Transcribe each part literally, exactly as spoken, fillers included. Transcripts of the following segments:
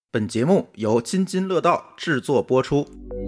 本节目由津津乐道制作播出。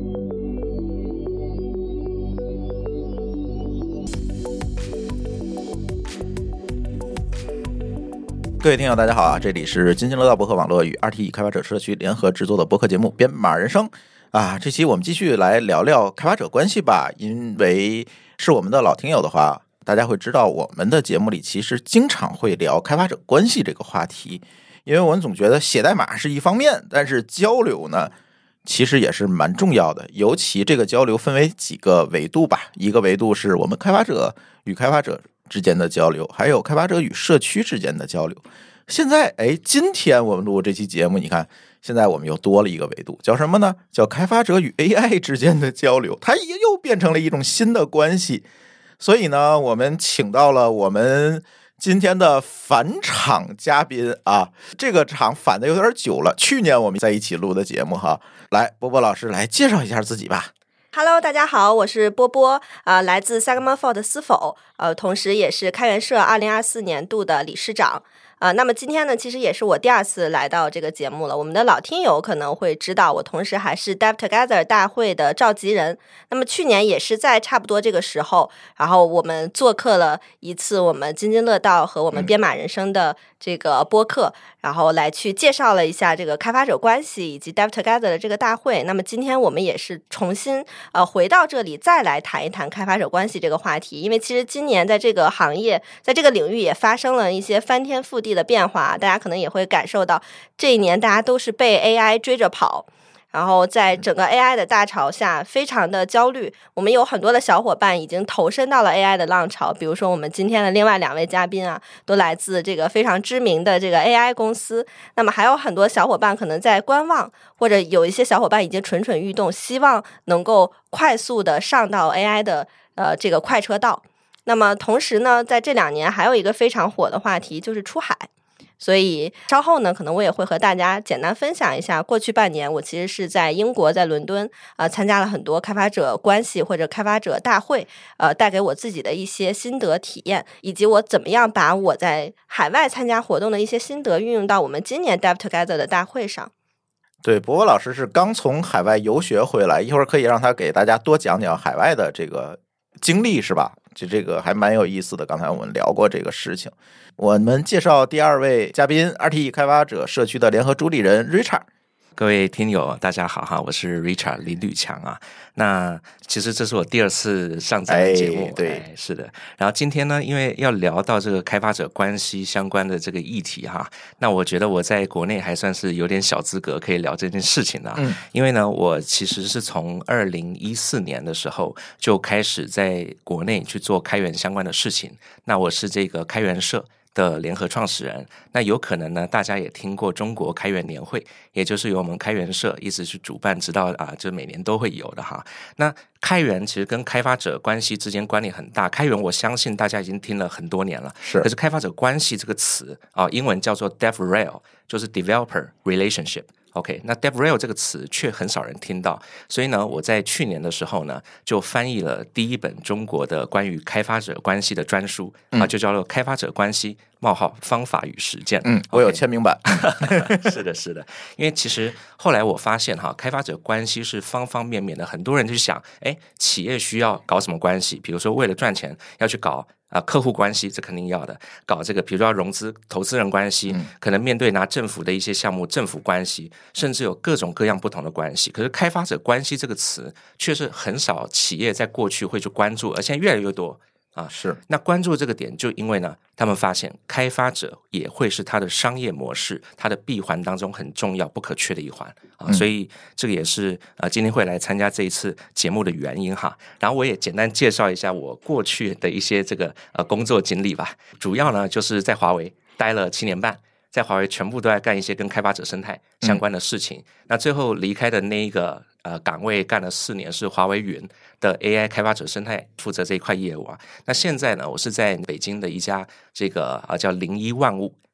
各位听友大家好啊，这里是津津乐道播客网络与 R T E 开发者社区联合制作的播客节目编码人生啊。这期我们继续来聊聊开发者关系吧，因为是我们的老听友的话，大家会知道我们的节目里其实经常会聊开发者关系这个话题。因为我们总觉得写代码是一方面，但是交流呢其实也是蛮重要的，尤其这个交流分为几个维度吧。一个维度是我们开发者与开发者之间的交流，还有开发者与社区之间的交流。现在哎，今天我们录这期节目，你看现在我们又多了一个维度，叫什么呢？叫开发者与 A I 之间的交流，它又变成了一种新的关系。所以呢，我们请到了我们今天的返场嘉宾啊，这个场返的有点久了，去年我们在一起录的节目哈。来，波波老师来介绍一下自己吧。 Hello， 大家好，我是波波，呃，来自 SagmaFold 思否，呃，同时也是开源社二零二四年度的理事长。呃，那么今天呢，其实也是我第二次来到这个节目了。我们的老听友可能会知道，我同时还是 Dev Together 大会的召集人。那么去年也是在差不多这个时候，然后我们做客了一次我们津津乐道和我们编码人生的这个播客，嗯、然后来去介绍了一下这个开发者关系以及 Dev Together 的这个大会。那么今天我们也是重新呃回到这里，再来谈一谈开发者关系这个话题。因为其实今年在这个行业，在这个领域也发生了一些翻天覆地的变化，大家可能也会感受到这一年大家都是被 A I 追着跑，然后在整个 A I 的大潮下非常的焦虑。我们有很多的小伙伴已经投身到了 A I 的浪潮，比如说我们今天的另外两位嘉宾啊，都来自这个非常知名的这个 A I 公司。那么还有很多小伙伴可能在观望，或者有一些小伙伴已经蠢蠢欲动，希望能够快速的上到 A I 的呃这个快车道。那么同时呢，在这两年还有一个非常火的话题就是出海。所以稍后呢，可能我也会和大家简单分享一下，过去半年我其实是在英国，在伦敦呃参加了很多开发者关系或者开发者大会，呃带给我自己的一些心得体验，以及我怎么样把我在海外参加活动的一些心得运用到我们今年 Dev Together 的大会上。 对，博博老师是刚从海外游学回来，一会儿可以让他给大家多讲讲海外的这个经历是吧？就这个还蛮有意思的，刚才我们聊过这个事情。我们介绍第二位嘉宾 R T E 开发者社区的联合主理人 Richard。 各位听友大家好哈，我是 Richard 林吕强啊。那其实这是我第二次上这个节目， 哎，对， 哎，是的。然后今天呢，因为要聊到这个开发者关系相关的这个议题哈，那我觉得我在国内还算是有点小资格可以聊这件事情的。嗯，因为呢，我其实是从二零一四年的时候就开始在国内去做开源相关的事情。那我是这个开源社的联合创始人，那有可能呢，大家也听过中国开源年会，也就是由我们开源社一直去主办，直到啊，就每年都会有的哈。那开源其实跟开发者关系之间关联很大，开源我相信大家已经听了很多年了， 是。 可是开发者关系这个词啊，英文叫做 DevRel， 就是 Developer Relationship。OK， 那 DevRel 这个词却很少人听到，所以呢，我在去年的时候呢，就翻译了第一本中国的关于开发者关系的专书，嗯、啊，就叫做《开发者关系：冒号方法与实践》。 嗯，我有签名版。 是的，是的，因为其实后来我发现哈，开发者关系是方方面面的，很多人就想，哎，企业需要搞什么关系？比如说为了赚钱要去搞。啊，客户关系这肯定要的，搞这个，比如说要融资，投资人关系，嗯、可能面对拿政府的一些项目，政府关系，甚至有各种各样不同的关系。可是开发者关系这个词，却是很少企业在过去会去关注，而现在越来越多。啊， 是。 那关注这个点，就因为呢，他们发现开发者也会是他的商业模式、他的闭环当中很重要、不可缺的一环啊，嗯、所以这个也是呃今天会来参加这一次节目的原因哈。然后我也简单介绍一下我过去的一些这个呃工作经历吧，主要呢就是在华为待了七年半。在华为全部都在干一些跟开发者生态相关的事情，嗯、那最后离开的那一个呃岗位干了四年，是华为云的 A I 开发者生态负责这一块业务啊。那现在呢，我是在北京的一家这个啊叫零一万物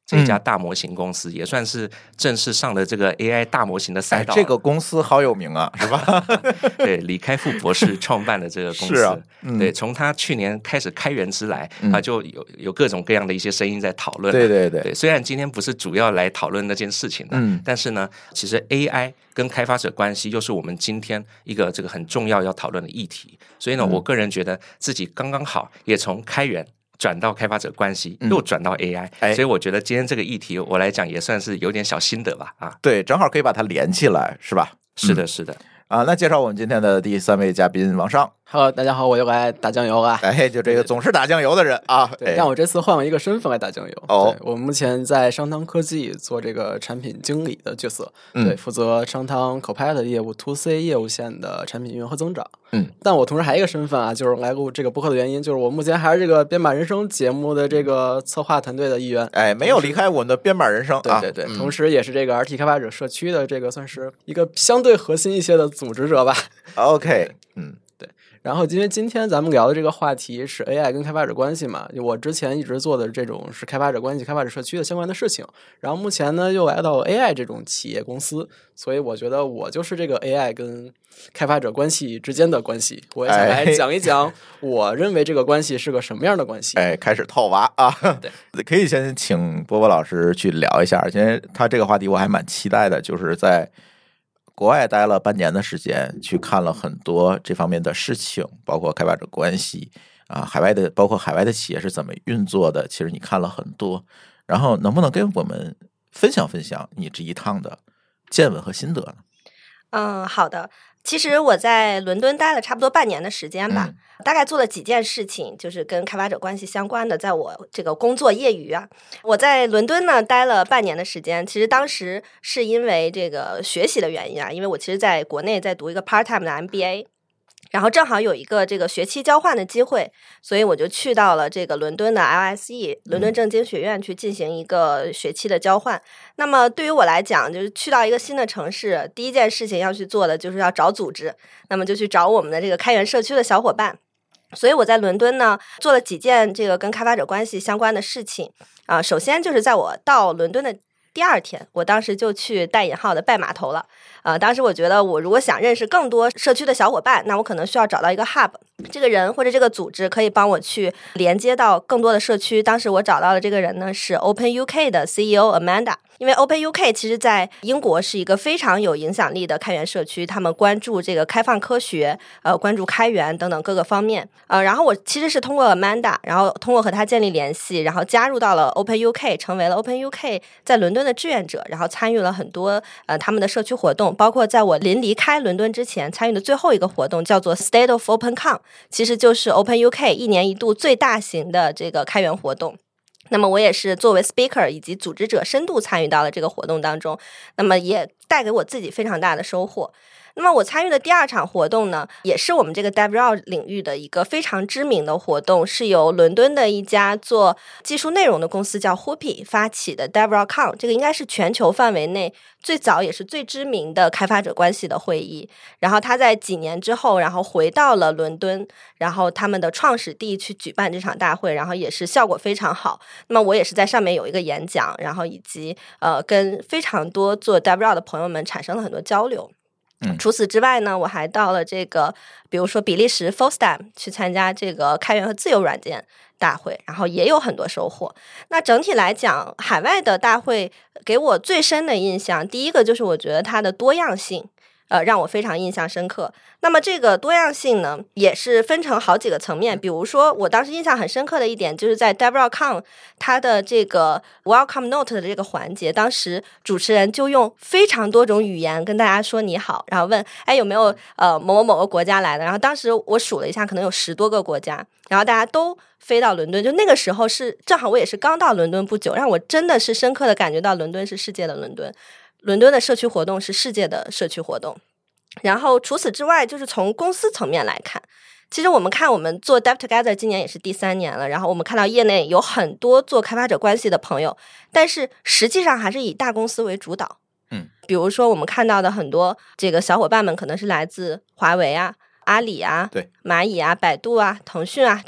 这一家大模型公司，嗯、也算是正式上了这个 A I 大模型的赛道。 哎、这个公司好有名啊，是吧？ 对，李开复博士创办的这个公司， 是啊嗯、 对，从他去年开始开源之来，嗯、他就有有各种各样的一些声音在讨论。 对对对， 对，虽然今天不是主要来讨论那件事情的，嗯，但是呢，其实 A I 跟开发者关系又是我们今天一个这个很重要要讨论的议题。所以呢，嗯、我个人觉得自己刚刚好也从开源转到开发者关系，嗯、又转到 A I，哎、所以我觉得今天这个议题我来讲也算是有点小心得吧。啊， 对，正好可以把它连起来，是吧？ 是的，是的。 啊，那介绍我们今天的第三位嘉宾王尚。 Hello， 大家好，我又来打酱油了。 哎，就这个总是打酱油的人啊。 对，但我这次换了一个身份来打酱油。 哦， 我目前在商汤科技做这个产品经理的角色，嗯、对，负责商汤 Copilot 业务 to C 业务线的产品运营和增长。嗯，但我同时还有一个身份啊，就是来录这个播客的原因，就是我目前还是这个编码人生节目的这个策划团队的一员。 哎，没有离开我们的编码人生啊。 对对对，嗯、同时也是这个 R T 开发者社区的这个算是一个相对核心一些的组织者吧。 OK， 嗯。 然后因为今天咱们聊的这个话题是 A I 跟开发者关系嘛，我之前一直做的这种是开发者关系、开发者社区的相关的事情，然后目前呢又来到 A I 这种企业公司，所以我觉得我就是这个 A I 跟开发者关系之间的关系，我也想来讲一讲我认为这个关系是个什么样的关系。 哎，开始套娃啊！对，可以先请波波老师去聊一下，因为他这个话题我还蛮期待的，就是在国外待了半年的时间，去看了很多这方面的事情，包括开发者关系啊，海外的包括海外的企业是怎么运作的，其实你看了很多，然后能不能跟我们分享分享你这一趟的见闻和心得呢？ 嗯，好的。其实我在伦敦待了差不多半年的时间吧，嗯、大概做了几件事情，就是跟开发者关系相关的，在我这个工作业余啊。我在伦敦呢待了半年的时间，其实当时是因为这个学习的原因啊，因为我其实在国内在读一个 part time 的 M B A。然后正好有一个这个学期交换的机会，所以我就去到了这个伦敦的 L S E 伦敦政经学院去进行一个学期的交换。那么对于我来讲，就是去到一个新的城市，第一件事情要去做的就是要找组织，那么就去找我们的这个开源社区的小伙伴。所以我在伦敦呢做了几件这个跟开发者关系相关的事情啊、呃。首先就是在我到伦敦的第二天，我当时就去带引号的拜码头了。呃，当时我觉得我如果想认识更多社区的小伙伴，那我可能需要找到一个 hub， 这个人或者这个组织可以帮我去连接到更多的社区。当时我找到的这个人呢是 Open U K 的 C E O Amanda。因为 Open U K 其实在英国是一个非常有影响力的开源社区，他们关注这个开放科学，呃，关注开源等等各个方面。呃，然后我其实是通过 Amanda， 然后通过和他建立联系，然后加入到了 Open U K， 成为了 Open U K 在伦敦的志愿者，然后参与了很多呃他们的社区活动，包括在我临离开伦敦之前参与的最后一个活动叫做 State of OpenCon， 其实就是 Open U K 一年一度最大型的这个开源活动。那么我也是作为 speaker 以及组织者深度参与到了这个活动当中，那么也带给我自己非常大的收获。那么我参与的第二场活动呢，也是我们这个 DevRel 领域的一个非常知名的活动，是由伦敦的一家做技术内容的公司叫 Whoopee 发起的 DevRelCon， 这个应该是全球范围内最早也是最知名的开发者关系的会议。然后他在几年之后，然后回到了伦敦，然后他们的创始地去举办这场大会，然后也是效果非常好。那么我也是在上面有一个演讲，然后以及呃跟非常多做 DevRel 的朋友们产生了很多交流。 嗯、 除此之外呢，我还到了这个比如说比利时 FOSDEM 去参加这个开源和自由软件大会，然后也有很多收获。那整体来讲，海外的大会给我最深的印象，第一个就是我觉得它的多样性呃，让我非常印象深刻。那么这个多样性呢，也是分成好几个层面。比如说，我当时印象很深刻的一点，就是在 DevRelCon 它的这个 Welcome Note 的这个环节，当时主持人就用非常多种语言跟大家说你好，然后问，哎，有没有呃某某某个国家来的？然后当时我数了一下，可能有十多个国家，然后大家都飞到伦敦。就那个时候是正好我也是刚到伦敦不久，让我真的是深刻的感觉到伦敦是世界的伦敦。伦敦的社区活动是世界的社区活动。然后除此之外，就是从公司层面来看，其实我们看我们做 Dev Together 今年也是第三年了，然后我们看到业内有很多做开发者关系的朋友，但是实际上还是以大公司为主导。 嗯， 比如说我们看到的很多这个小伙伴们可能是来自华为啊、阿里啊、 对、 蚂蚁啊、百度啊、腾讯啊这种比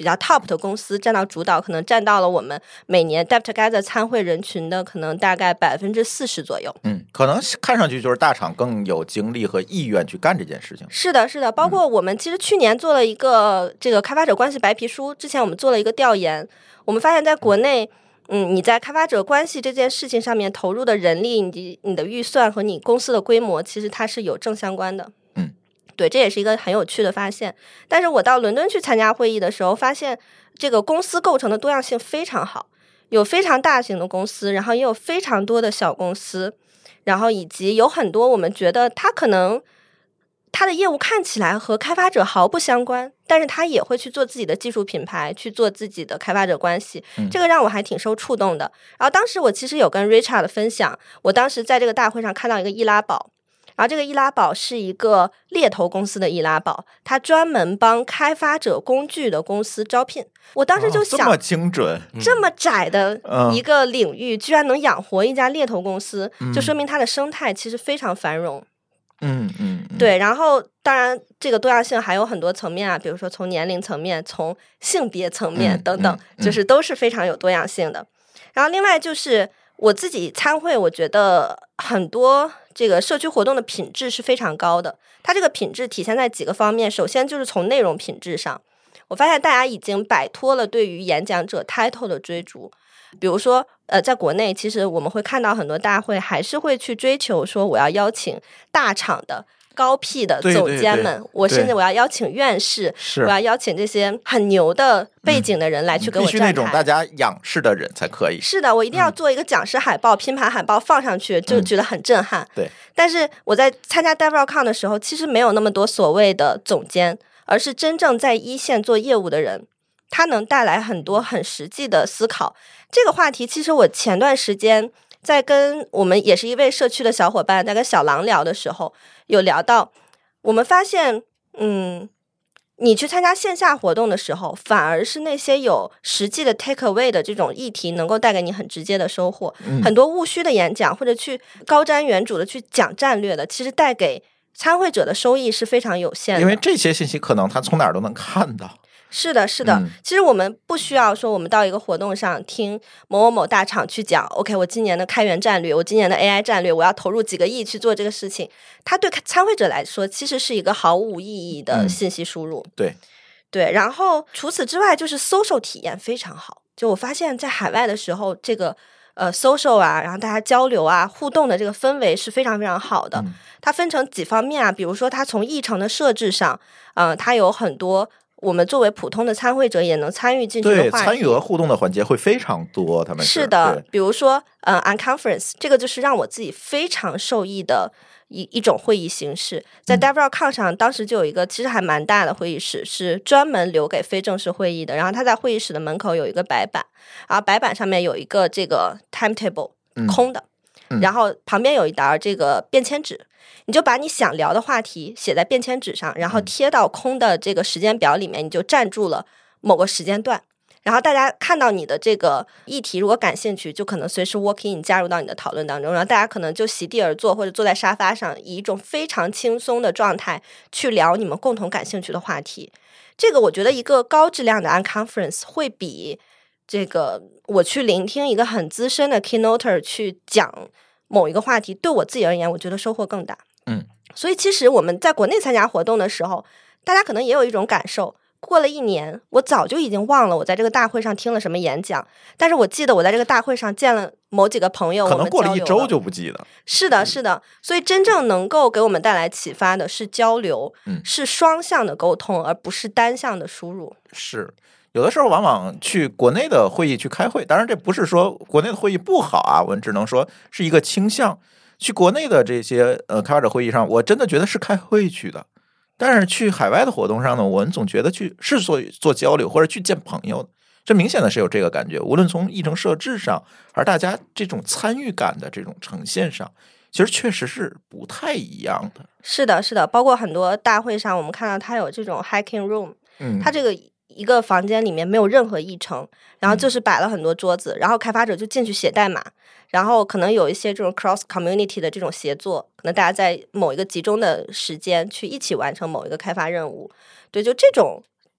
比较 top 的公司占到主导，可能占到了我们每年 Dev Together 参会人群的可能大概百分之四十左右。 嗯，可能看上去就是大厂更有精力和意愿去干这件事情。 是的，是的，包括我们其实去年做了一个这个开发者关系白皮书，之前我们做了一个调研，我们发现在国内。嗯，你在开发者关系这件事情上面投入的人力以及你的预算和你公司的规模，其实它是有正相关的。 嗯， 对，这也是一个很有趣的发现。但是我到伦敦去参加会议的时候，发现这个公司构成的多样性非常好，有非常大型的公司，然后也有非常多的小公司，然后以及有很多我们觉得它可能他的业务看起来和开发者毫不相关，但是他也会去做自己的技术品牌，去做自己的开发者关系、嗯、这个让我还挺受触动的。然后当时我其实有跟 Richard 分享，我当时在这个大会上看到一个易拉宝，然后这个易拉宝是一个猎头公司的易拉宝，它专门帮开发者工具的公司招聘。我当时就想、 哦、这么精准， 这么窄的一个领域、嗯、居然能养活一家猎头公司、嗯、就说明它的生态其实非常繁荣。 嗯嗯， 对，然后当然这个多样性还有很多层面啊，比如说从年龄层面、从性别层面等等、嗯嗯、就是都是非常有多样性的。然后另外就是我自己参会，我觉得很多这个社区活动的品质是非常高的，它这个品质体现在几个方面。首先就是从内容品质上，我发现大家已经摆脱了对于演讲者 title 的追逐。比如说呃，在国内其实我们会看到很多大会还是会去追求说我要邀请大厂的高 P 的总监们，对对对，我甚至我要邀请院士，我要邀请这些很牛的背景的人来去给我站台、嗯、必须那种大家仰视的人才可以。 是的，我一定要做一个讲师海报、嗯、拼盘海报放上去，就觉得很震撼、 嗯、对。 但是我在参加 DevRelCon 的时候其实没有那么多所谓的总监，而是真正在一线做业务的人，他能带来很多很实际的思考。这个话题其实我前段时间在跟我们也是一位社区的小伙伴在跟小狼聊的时候有聊到，我们发现嗯，你去参加线下活动的时候，反而是那些有实际的 take away 的这种议题能够带给你很直接的收获、嗯、很多务虚的演讲或者去高瞻远瞩的去讲战略的，其实带给参会者的收益是非常有限的， 因为这些信息可能他从哪儿都能看到。 是的是的、嗯、其实我们不需要说我们到一个活动上听某某某大厂去讲 OK 我今年的开源战略，我今年的 A I 战略，我要投入几个亿去做这个事情，它对参会者来说其实是一个毫无意义的信息输入、 嗯、对对。然后除此之外就是 social 体验非常好，就我发现在海外的时候这个呃 social 啊，然后大家交流啊互动的这个氛围是非常非常好的、嗯、它分成几方面啊，比如说它从议程的设置上呃，它有很多我们作为普通的参会者也能参与进去的话题， 对，参与和互动的环节会非常多。他们 是, 是的，比如说呃 Unconference 这个就是让我自己非常受益的一一种会议形式。在 DevRelCon 上、嗯、当时就有一个其实还蛮大的会议室是专门留给非正式会议的，然后它在会议室的门口有一个白板，然后白板上面有一个这个 timetable、嗯、空的、嗯、然后旁边有一沓这个便签纸，你就把你想聊的话题写在便签纸上，然后贴到空的这个时间表里面，你就站住了某个时间段，然后大家看到你的这个议题如果感兴趣就可能随时 walk in 加入到你的讨论当中，然后大家可能就席地而坐或者坐在沙发上，以一种非常轻松的状态去聊你们共同感兴趣的话题。这个我觉得一个高质量的 Unconference 会比这个我去聆听一个很资深的 keynoter 去讲某一个话题，对我自己而言我觉得收获更大。 嗯， 所以其实我们在国内参加活动的时候，大家可能也有一种感受，过了一年我早就已经忘了我在这个大会上听了什么演讲，但是我记得我在这个大会上见了某几个朋友， 可能过了一周就不记得。 是的是的，所以真正能够给我们带来启发的是交流、嗯、是双向的沟通，而不是单向的输入。 是有的时候往往去国内的会议去开会，当然这不是说国内的会议不好啊，我们只能说是一个倾向。去国内的这些呃开发者会议上，我真的觉得是开会去的，但是去海外的活动上呢，我们总觉得去是做做交流或者去见朋友的，这明显的是有这个感觉。无论从议程设置上，而大家这种参与感的这种呈现上，其实确实是不太一样的。 是的是的，包括很多大会上我们看到它有这种 hacking room， 嗯， 它这个一个房间里面没有任何议程，然后就是摆了很多桌子、嗯、然后开发者就进去写代码，然后可能有一些这种 cross community 的这种协作，可能大家在某一个集中的时间去一起完成某一个开发任务。对，就这种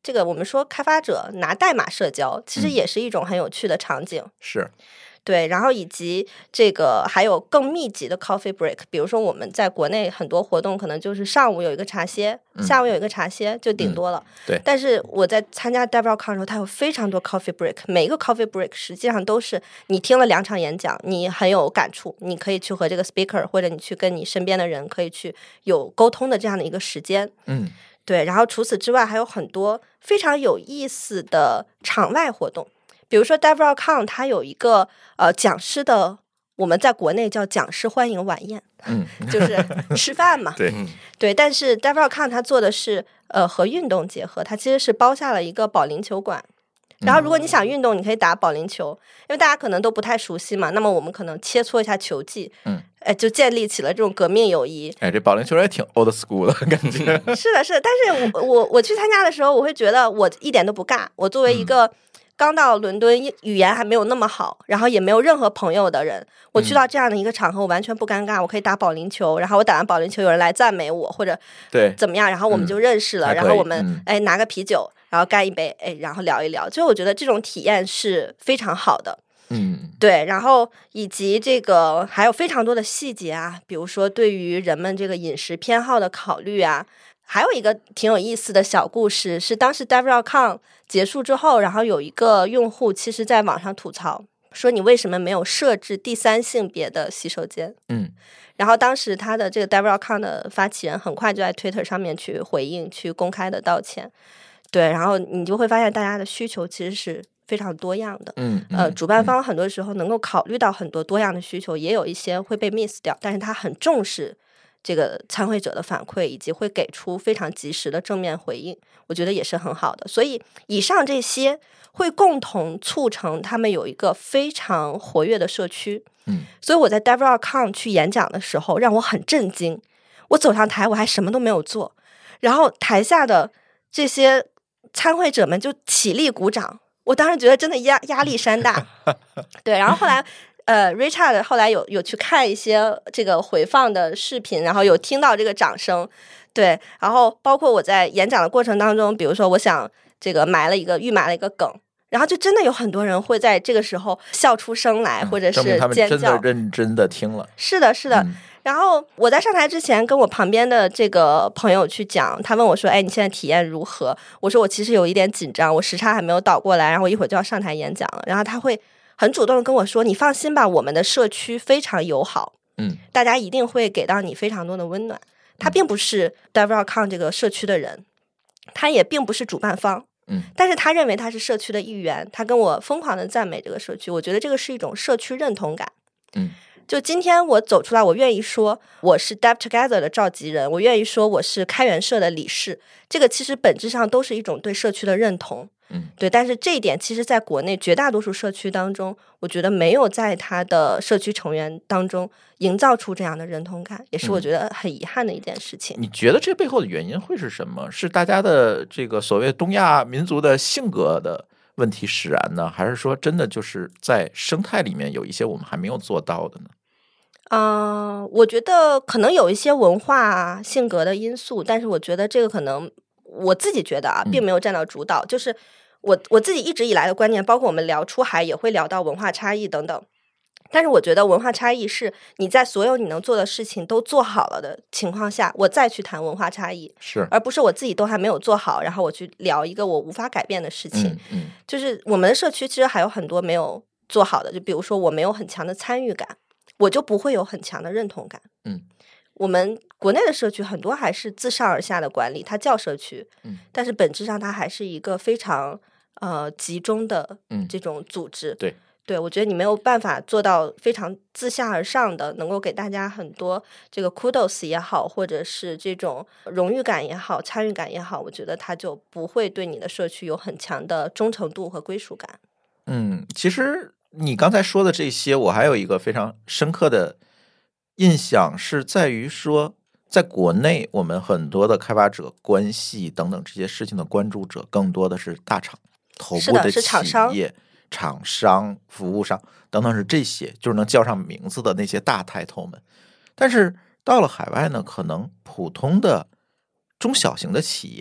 这个我们说开发者拿代码社交，其实也是一种很有趣的场景。 嗯、是。 对，然后以及这个还有更密集的 coffee break， 比如说我们在国内很多活动可能就是上午有一个茶歇， 嗯、 下午有一个茶歇就顶多了、 嗯。对。 但是我在参加 DevRel Con 的时候，它有非常多 coffee break， 每一个 coffee break 实际上都是你听了两场演讲，你很有感触，你可以去和这个 speaker 或者你去跟你身边的人可以去有沟通的这样的一个时间。 嗯， 对。然后除此之外还有很多非常有意思的场外活动。比如说 DevRel Con 它有一个呃讲师的，我们在国内叫讲师欢迎晚宴， 嗯， 就是吃饭嘛。 对对，但是 DevRel Con 它做的是呃和运动结合，它其实是包下了一个保龄球馆。然后如果你想运动，你可以打保龄球，因为大家可能都不太熟悉嘛，那么我们可能切磋一下球技， 嗯， 哎，就建立起了这种革命友谊。 哎，这保龄球也挺 old school 的感觉。 是的，是的，但是我我我去参加的时候，我会觉得我一点都不尬。我作为一个、嗯刚到伦敦语言还没有那么好，然后也没有任何朋友的人，我去到这样的一个场合我完全不尴尬，我可以打保龄球，然后我打完保龄球有人来赞美我或者对怎么样，然后我们就认识了、嗯、然后我们、 嗯、 哎拿个啤酒然后干一杯，哎然后聊一聊，就我觉得这种体验是非常好的。 嗯， 对，然后以及这个还有非常多的细节啊，比如说对于人们这个饮食偏好的考虑啊。还有一个挺有意思的小故事，是当时 DevRel Con 结束之后，然后有一个用户其实在网上吐槽说你为什么没有设置第三性别的洗手间。 嗯， 然后当时他的这个 DevRel Con 的发起人很快就在 Twitter 上面去回应，去公开的道歉。对，然后你就会发现大家的需求其实是非常多样的。 嗯， 呃，主办方很多时候能够考虑到很多多样的需求，也有一些会被 miss 掉，但是他很重视这个参会者的反馈，以及会给出非常及时的正面回应，我觉得也是很好的。所以以上这些会共同促成他们有一个非常活跃的社区。 嗯， 所以我在 DevRel Con 去演讲的时候让我很震惊，我走上台我还什么都没有做，然后台下的这些参会者们就起立鼓掌，我当时觉得真的压压力山大。对，然后后来呃 Richard 后来有有去看一些这个回放的视频，然后有听到这个掌声。对，然后包括我在演讲的过程当中，比如说我想这个埋了一个预埋了一个梗，然后就真的有很多人会在这个时候笑出声来，或者是尖叫， 证明他们真的认真的听了。 是的是的、嗯、然后我在上台之前跟我旁边的这个朋友去讲，他问我说哎，你现在体验如何？我说我其实有一点紧张，我时差还没有倒过来，然后我一会儿就要上台演讲了。然后他会很主动的跟我说，你放心吧，我们的社区非常友好， 嗯， 大家一定会给到你非常多的温暖。他并不是 DevRel Con 这个社区的人，他也并不是主办方， 嗯， 但是他认为他是社区的一员，他跟我疯狂的赞美这个社区，我觉得这个是一种社区认同感。 嗯， 就今天我走出来，我愿意说我是 Dev Together 的召集人，我愿意说我是开源社的理事，这个其实本质上都是一种对社区的认同。 嗯， 对，但是这一点其实在国内绝大多数社区当中，我觉得没有在他的社区成员当中营造出这样的认同感，也是我觉得很遗憾的一件事情。 嗯、你觉得这背后的原因会是什么？是大家的这个所谓东亚民族的性格的问题使然呢，还是说真的就是在生态里面有一些我们还没有做到的呢？ 嗯、呃，我觉得可能有一些文化性格的因素，但是我觉得这个可能我自己觉得啊，并没有占到主导。嗯、就是我我自己一直以来的观念，包括我们聊出海也会聊到文化差异等等。但是我觉得文化差异是你在所有你能做的事情都做好了的情况下，我再去谈文化差异， 是而不是我自己都还没有做好，然后我去聊一个我无法改变的事情。 嗯嗯， 就是我们的社区其实还有很多没有做好的，就比如说我没有很强的参与感，我就不会有很强的认同感。 嗯， 我们国内的社区很多还是自上而下的管理，它叫社区， 嗯， 但是本质上它还是一个非常呃集中的这种组织。 嗯、对。 对，我觉得你没有办法做到非常自下而上的，能够给大家很多这个 kudos 也好，或者是这种荣誉感也好，参与感也好，我觉得它就不会对你的社区有很强的忠诚度和归属感。 嗯，其实你刚才说的这些，我还有一个非常深刻的印象是在于说，在国内我们很多的开发者关系等等这些事情的关注者，更多的是大厂、头部的企业。厂商、服务商等等，是这些就是能叫上名字的那些大抬头们。但是到了海外呢，可能普通的中小型的企业，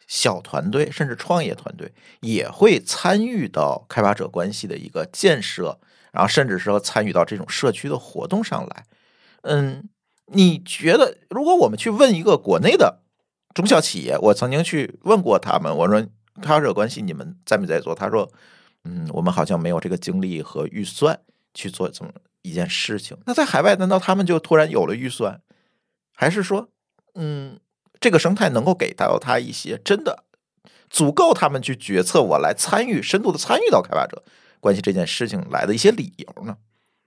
小团队甚至创业团队也会参与到开发者关系的一个建设，然后甚至说参与到这种社区的活动上来。嗯，你觉得如果我们去问一个国内的中小企业，我曾经去问过他们，我说开发者关系你们在没在做？他说嗯，我们好像没有这个精力和预算去做这么一件事情。那在海外难道他们就突然有了预算？还是说嗯，这个生态能够给到他一些真的足够他们去决策我来参与深度的参与到开发者关系这件事情来的一些理由呢？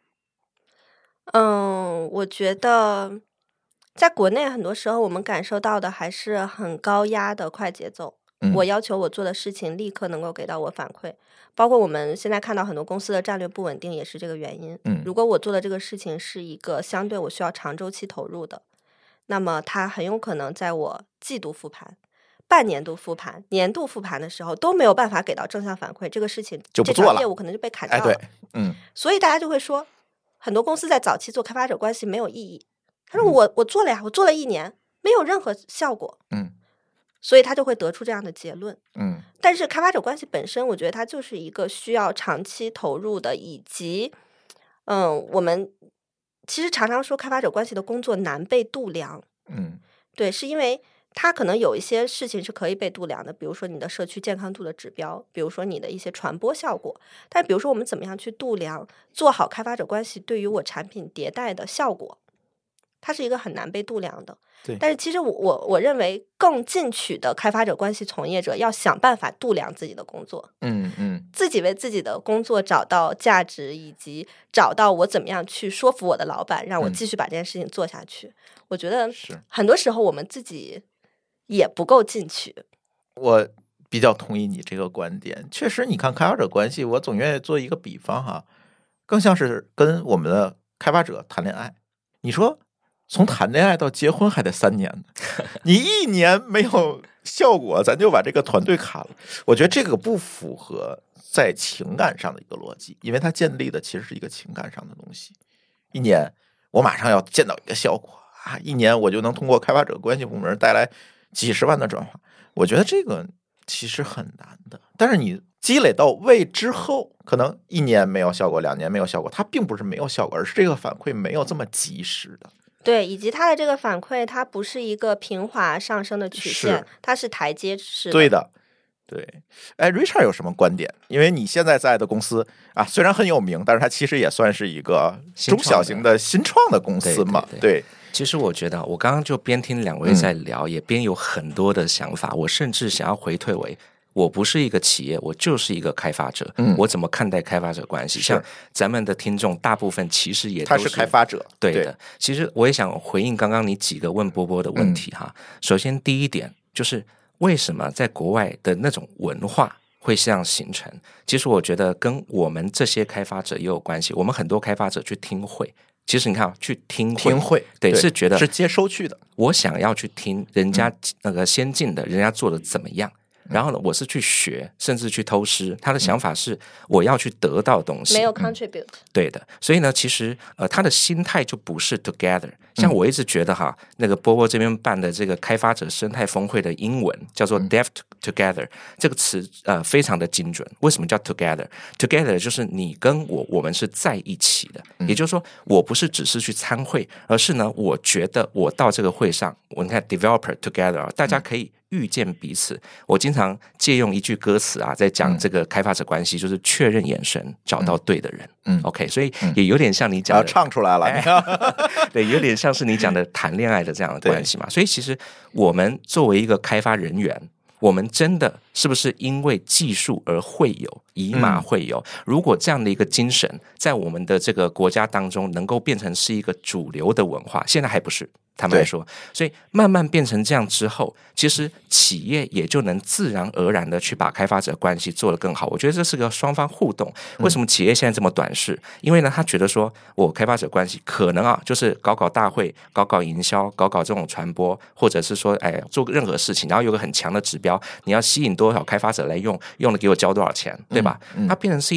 嗯，我觉得在国内很多时候我们感受到的还是很高压的快节奏、嗯、我要求我做的事情立刻能够给到我反馈，包括我们现在看到很多公司的战略不稳定也是这个原因、嗯、如果我做的这个事情是一个相对我需要长周期投入的，那么它很有可能在我季度复盘、半年度复盘、年度复盘的时候都没有办法给到正向反馈，这个事情就不做了， 这场业务可能就被砍掉了、哎、 对，嗯， 所以大家就会说很多公司在早期做开发者关系没有意义。他说我、嗯、我做了呀，我做了一年没有任何效果，嗯，所以他就会得出这样的结论，嗯。但是开发者关系本身，我觉得它就是一个需要长期投入的，以及，嗯，我们其实常常说开发者关系的工作难被度量，嗯，对，是因为它可能有一些事情是可以被度量的，比如说你的社区健康度的指标，比如说你的一些传播效果，但比如说我们怎么样去度量做好开发者关系对于我产品迭代的效果，它是一个很难被度量的。 对， 但是其实我我我认为更进取的开发者关系从业者要想办法度量自己的工作， 嗯嗯， 自己为自己的工作找到价值，以及找到我怎么样去说服我的老板让我继续把这件事情做下去、嗯、我觉得很多时候我们自己也不够进取。 我比较同意你这个观点，确实你看开发者关系，我总愿意做一个比方哈，更像是跟我们的开发者谈恋爱。你说从谈恋爱到结婚还得三年呢，你一年没有效果咱就把这个团队砍了，我觉得这个不符合在情感上的一个逻辑，因为它建立的其实是一个情感上的东西。一年我马上要见到一个效果啊，一年我就能通过开发者关系部门带来几十万的转化，我觉得这个其实很难的。但是你积累到位之后，可能一年没有效果，两年没有效果，它并不是没有效果，而是这个反馈没有这么及时的。 对，以及它的这个反馈，它不是一个平滑上升的曲线，它是台阶式的。 对的，对。哎 ，Richard 有什么观点？因为你现在在的公司啊，虽然很有名，但是它其实也算是一个中小型的新创的公司嘛。 对， 对， 对， 对。 其实我觉得，我刚刚就边听两位在聊，嗯、也边有很多的想法。我甚至想要回退为，我不是一个企业，我就是一个开发者。嗯，我怎么看待开发者关系？像咱们的听众大部分其实也都是他是开发者， 对的。对，其实我也想回应刚刚你几个问波波的问题哈。嗯、首先第一点就是为什么在国外的那种文化会这样形成？其实我觉得跟我们这些开发者也有关系。我们很多开发者去听会。其实你看，去听会， 听会， 对，是觉得是接收去的。 我想要去听人家那个先进的，人家做的怎么样。然后呢，我是去学，甚至去偷师。他的想法是我要去得到东西， 没有 contribute、嗯。 对的，所以呢，其实呃，他的心态就不是 together。像我一直觉得哈，嗯、那个波波这边办的这个开发者生态峰会的英文叫做 dev together，、嗯、这个词呃非常的精准。为什么叫 together？together 就是你跟我，我们是在一起的。嗯、也就是说，我不是只是去参会，而是呢，我觉得我到这个会上，我你看 developer together， 大家可以遇见彼此。我经常借用一句歌词啊，在讲这个开发者关系，就是确认眼神，找到对的人。嗯 ，OK， 所以也有点像你讲的， 嗯、唱出来了，哎、 对，有点像是你讲的谈恋爱的这样的关系嘛。所以其实我们作为一个开发人员，我们真的是不是因为技术而会友，以马会友？嗯、如果这样的一个精神在我们的这个国家当中能够变成是一个主流的文化，现在还不是。坦白说，所以慢慢变成这样之后，其实企业也就能自然而然的去把开发者关系做得更好。我觉得这是个双方互动。为什么企业现在这么短视？因为呢，他觉得说我开发者关系可能啊，就是搞搞大会、搞搞营销、搞搞这种传播，或者是说，哎，做任何事情，然后有个很强的指标，你要吸引多少开发者来用，用了给我交多少钱，对吧？嗯嗯、它变成是一种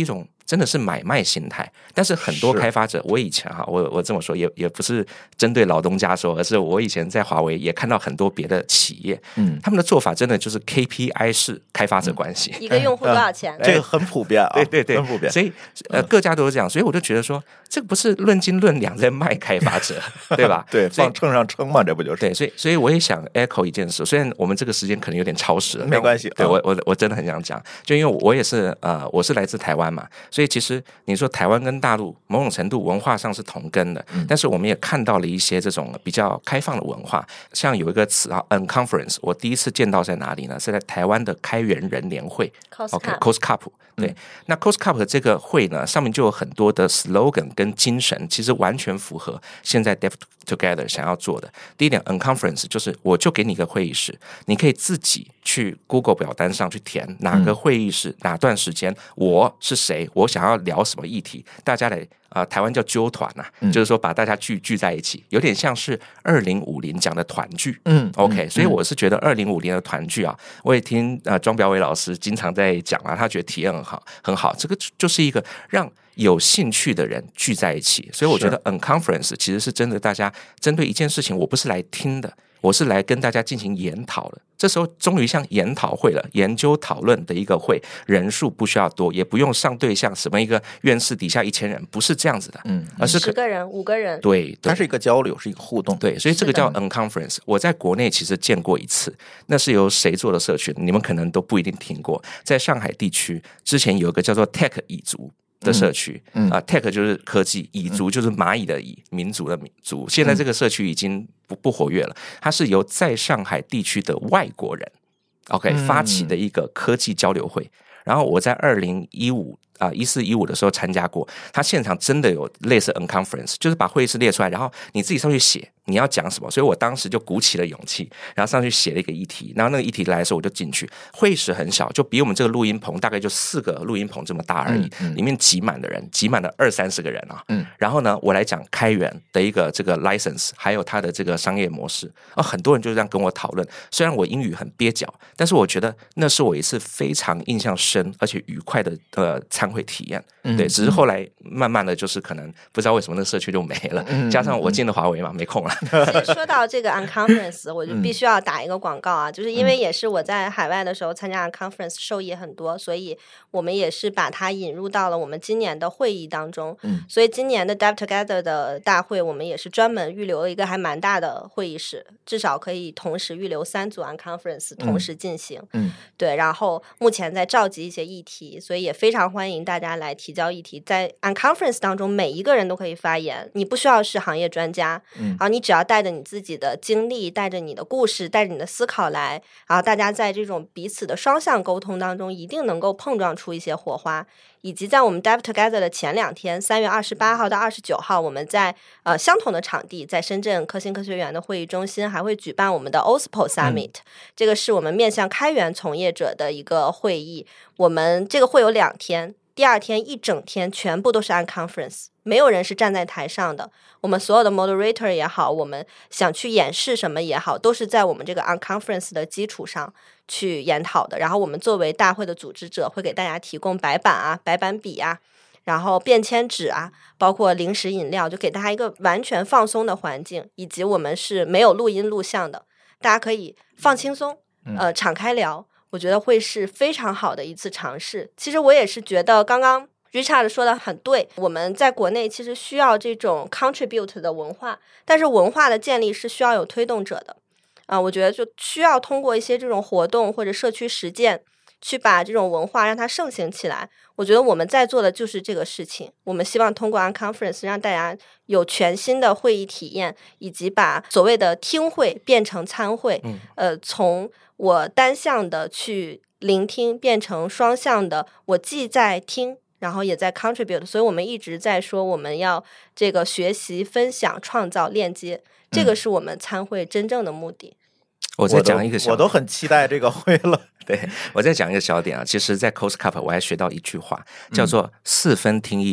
真的是买卖心态。但是很多开发者，我以前哈，我我这么说也也不是针对老东家说，而是我以前在华为也看到很多别的企业，嗯，他们的做法真的就是 K P I 式开发者关系， 一个用户多少钱？ 哎、这个很普遍啊， 对对对， 很普遍。 所以呃，各家都是这样，所以我就觉得说，这个不是论斤论两在卖开发者，对吧？ 对，放秤上称嘛，这不就是？ 对，所以所以我也想 echo 一件事，虽然我们这个时间可能有点超时了， 没关系。 对我我我真的很想讲，就因为我也是呃，我是来自台湾嘛，所以其实你说台湾跟大陆某种程度文化上是同根的，嗯、但是我们也看到了一些这种比较开放的文化，像有一个词啊 ，unconference， 我第一次见到在哪里呢？是在台湾的开源人联会 ，OK，COSCUP。对，嗯、那 COSCUP 的这个会呢，上面就有很多的 slogan 跟精神，其实完全符合现在 Dev Together 想要做的。第一点 ，unconference 就是我就给你一个会议室，你可以自己去 Google 表单上去填哪个会议室、嗯、哪段时间，我是谁，我想要聊什么议题，大家来。呃，台湾叫揪团呐、啊，嗯、就是说把大家聚聚在一起，有点像是二零五零讲的团聚。嗯 ，OK，、嗯、所以我是觉得二零五零的团聚啊，我也听呃庄表伟老师经常在讲啊，他觉得体验很好，很好。这个就是一个让有兴趣的人聚在一起，所以我觉得 unconference 其实是真的，大家针对一件事情，我不是来听的。我是来跟大家进行研讨的，这时候终于像研讨会了，研究讨论的一个会，人数不需要多，也不用上对象什么一个院士底下一千人，不是这样子的，嗯，而是十个人、五个人， 对， 它是一个交流，是一个互动， 对，所以这个叫 unconference。我在国内其实见过一次，那是由谁做的社群，你们可能都不一定听过，在上海地区之前有一个叫做 Tech 蚁族。的社区，嗯啊、呃、，tech 就是科技，蚁族就是蚂蚁的蚁，民族的民族。现在这个社区已经不不活跃了，它是由在上海地区的外国人 ，OK 发起的一个科技交流会。然后我在二零一五啊一四一五的时候参加过，他现场真的有类似 unconference， 就是把会议室列出来，然后你自己上去写你要讲什么，所以我当时就鼓起了勇气，然后上去写了一个议题，然后那个议题来的时候我就进去，会议室很小，就比我们这个录音棚大概就四个录音棚这么大而已，嗯嗯、里面挤满的人，挤满了二三十个人啊，嗯、然后呢，我来讲开源的一个这个 license， 还有它的这个商业模式，啊，很多人就这样跟我讨论，虽然我英语很蹩脚，但是我觉得那是我一次非常印象深而且愉快的呃参会体验，嗯、对，只是后来慢慢的就是可能不知道为什么那个社区就没了，嗯、加上我进了华为嘛，没空了。 其实说到这个 unconference， 我就必须要打一个广告啊，嗯、就是因为也是我在海外的时候参加 unconference 受益很多，所以我们也是把它引入到了我们今年的会议当中。嗯，所以今年的 Dev Together 的大会，我们也是专门预留了一个还蛮大的会议室，至少可以同时预留三组 unconference 同时进行。嗯，对，然后目前在召集一些议题，所以也非常欢迎大家来提交议题。在 unconference 当中，每一个人都可以发言，你不需要是行业专家，嗯，然后你只要带着你自己的经历，带着你的故事，带着你的思考来，然后大家在这种彼此的双向沟通当中，一定能够碰撞出一些火花。以及在我们 Dev Together 的前两天，三月二十八号到二十九号，我们在呃相同的场地，在深圳科兴科学园的会议中心，还会举办我们的 O S P O Summit，嗯、这个是我们面向开源从业者的一个会议。我们这个会有两天，第二天一整天全部都是 unconference， 没有人是站在台上的。我们所有的 moderator 也好，我们想去演示什么也好，都是在我们这个 unconference 的基础上去研讨的。然后我们作为大会的组织者，会给大家提供白板啊、白板笔啊，然后便签纸啊，包括零食饮料，就给大家一个完全放松的环境。以及我们是没有录音录像的，大家可以放轻松，呃，敞开聊。我觉得会是非常好的一次尝试。其实我也是觉得刚刚 Richard 说的很对，我们在国内其实需要这种 contribute 的文化，但是文化的建立是需要有推动者的啊、呃，我觉得就需要通过一些这种活动或者社区实践去把这种文化让它盛行起来。我觉得我们在做的就是这个事情，我们希望通过 unconference 让大家有全新的会议体验，以及把所谓的听会变成参会，嗯、呃，从我单向的去聆听变成双向的，我既在听然后也在 contribute， 所以我们一直在说我们要这个学习、分享、创造、链接，这个是我们参会真正的目的。 我再讲一个小点， 我都很期待这个会了。 对，我再讲一个小点啊，其实在 COSCUP 我还学到一句话，叫做四分听议程，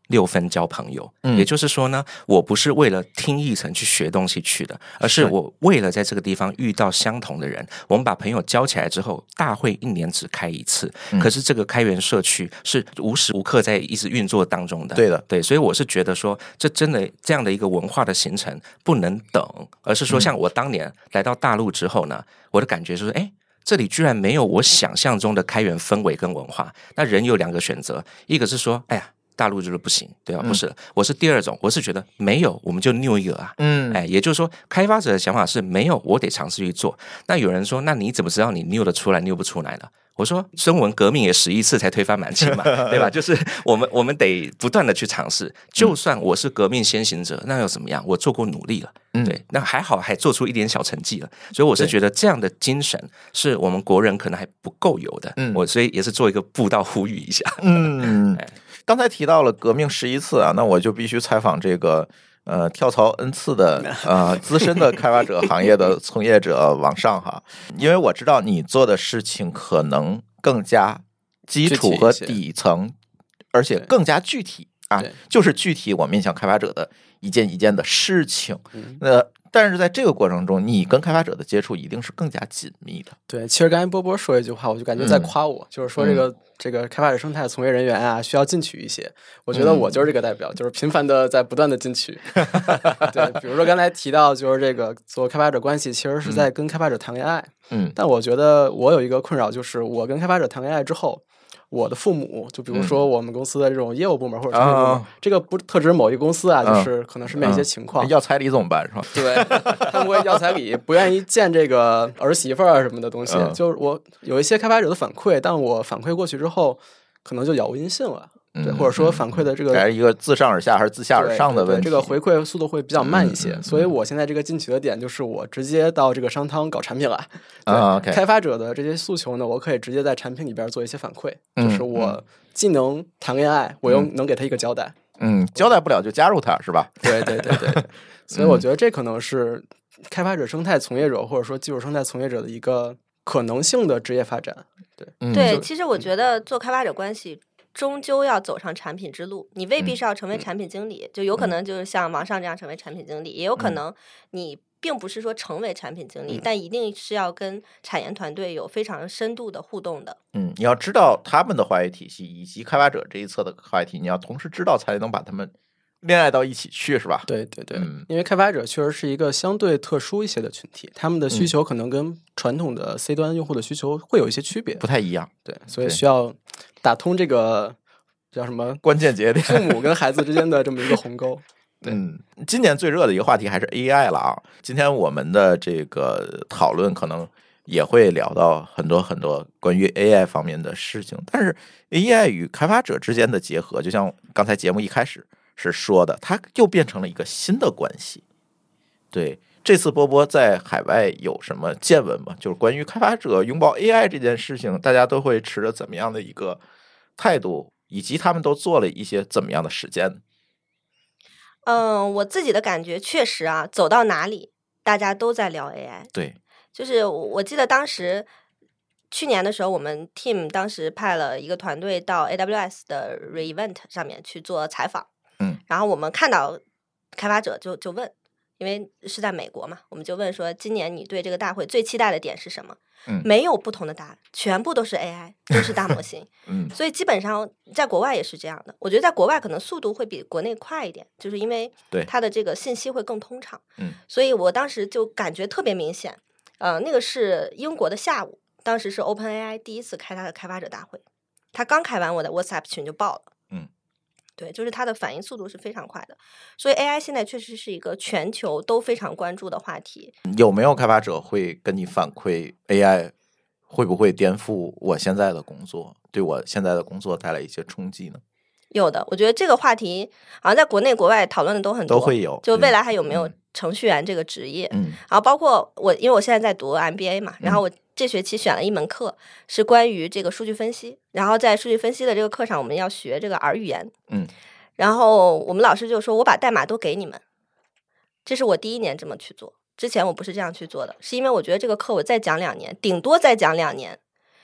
六分交朋友， 嗯， 也就是说呢，我不是为了听议程去学东西去的，而是我为了在这个地方遇到相同的人。我们把朋友交起来之后，大会一年只开一次， 嗯、 可是这个开源社区是无时无刻在一直运作当中的。 对的， 对，所以我是觉得说，这真的这样的一个文化的形成不能等，而是说，像我当年来到大陆之后呢，我的感觉就是，哎。这里居然没有我想象中的开源氛围跟文化。那人有两个选择，一个是说，哎呀，大陆就是不行，对吧？ 嗯、 不是，我是第二种，我是觉得没有，我们就 new 一个啊。 嗯， 哎，也就是说，开发者的想法是没有，我得尝试去做。那有人说，那你怎么知道你 new 得出来 ，new 不出来呢？我说，中文革命也十一次才推翻满清嘛，对吧？就是我们我们得不断的去尝试，就算我是革命先行者，那又怎么样？我做过努力了， 嗯、 对，那还好，还做出一点小成绩了。所以我是觉得这样的精神是我们国人可能还不够有的。嗯，我所以也是做一个布道呼吁一下。 嗯，刚才提到了革命十一次啊，那我就必须采访这个。呃，跳槽 N 次的呃资深的开发者行业的从业者往上哈，因为我知道你做的事情可能更加基础和底层，而且更加具体啊，就是具体我面向开发者的一件一件的事情。那、呃、但是在这个过程中，你跟开发者的接触一定是更加紧密的。 对，其实刚才波波说一句话，我就感觉在夸我，嗯、就是说这个。嗯这个开发者生态从业人员啊，需要进取一些。我觉得我就是这个代表，嗯、就是频繁的在不断的进取。对，比如说刚才提到，就是这个做开发者关系，其实是在跟开发者谈恋爱。 嗯， 但我觉得我有一个困扰，就是我跟开发者谈恋爱之后，我的父母，就比如说我们公司的这种业务部门或者产品部门， 嗯、 这个不特指某一公司啊，就是可能是面一些情况。 嗯嗯、要彩礼怎么办是吧？ 对，他们会要彩礼，不愿意见这个儿媳妇啊什么的东西。嗯、就是我有一些开发者的反馈，但我反馈过去之后，可能就杳无音信了。对，或者说反馈的这个， 还是一个自上而下还是自下而上的问题， 这个回馈速度会比较慢一些。嗯、所以我现在这个进取的点就是我直接到这个商汤搞产品了。 啊 ，OK， 开发者的这些诉求呢，我可以直接在产品里边做一些反馈， 嗯、 就是我既能谈恋爱，我又能给他一个交代。 嗯，交代不了就加入他是吧？ 对对对对，所以我觉得这可能是开发者生态从业者或者说技术生态从业者的一个可能性的职业发展。对， 嗯、 对，其实我觉得做开发者关系。终究要走上产品之路，你未必是要成为产品经理，嗯、就有可能就是像王上这样成为产品经理，嗯、也有可能你并不是说成为产品经理，嗯、但一定是要跟产研团队有非常深度的互动的。 嗯，你要知道他们的话语体系以及开发者这一侧的话语体系，你要同时知道才能把他们恋爱到一起去，是吧？ 对对对， 嗯、 因为开发者确实是一个相对特殊一些的群体，他们的需求可能跟传统的 C 端用户的需求会有一些区别， 不太一样。 对，所以需要打通这个。叫什么关键节点？ 父母跟孩子之间的这么一个鸿沟。 嗯，今年最热的一个话题还是 A I 了啊。今天我们的这个讨论可能也会聊到很多很多关于 A I 方面的事情，但是 A I 与开发者之间的结合，就像刚才节目一开始是说的，它又变成了一个新的关系。对，这次波波在海外有什么见闻吗？就是关于开发者拥抱 A I 这件事情，大家都会持着怎么样的一个态度？以及他们都做了一些怎么样的实践？ 嗯，我自己的感觉确实啊，走到哪里大家都在聊 A I。 对， 就是我记得当时去年的时候，我们 team 当时派了一个团队到 A W S 的 Re-event 上面去做采访。 嗯， 然后我们看到开发者就就问，因为是在美国嘛，我们就问说，今年你对这个大会最期待的点是什么？ 嗯， 没有不同的答案，全部都是 A I， 都是大模型。 嗯， 所以基本上在国外也是这样的。我觉得在国外可能速度会比国内快一点，就是因为它的这个信息会更通畅。 嗯， 所以我当时就感觉特别明显。呃，那个是英国的下午，当时是 OpenAI 第一次开它的开发者大会，他刚开完，我的 WhatsApp 群就爆了。 嗯。 对，就是它的反应速度是非常快的，所以 A I 现在确实是一个全球都非常关注的话题。 有没有开发者会跟你反馈 A I 会不会颠覆我现在的工作，对我现在的工作带来一些冲击呢？ 有的，我觉得这个话题好像在国内国外讨论的都很多， 都会有。 就未来还有没有程序员这个职业？ 嗯， 然后包括我，因为我现在在读 M B A 嘛，然后我这学期选了一门课是关于这个数据分析，然后在数据分析的这个课上，我们要学这个 R 语言。 嗯。 然后我们老师就说，我把代码都给你们，这是我第一年这么去做，之前我不是这样去做的，是因为我觉得这个课我再讲两年，顶多再讲两年，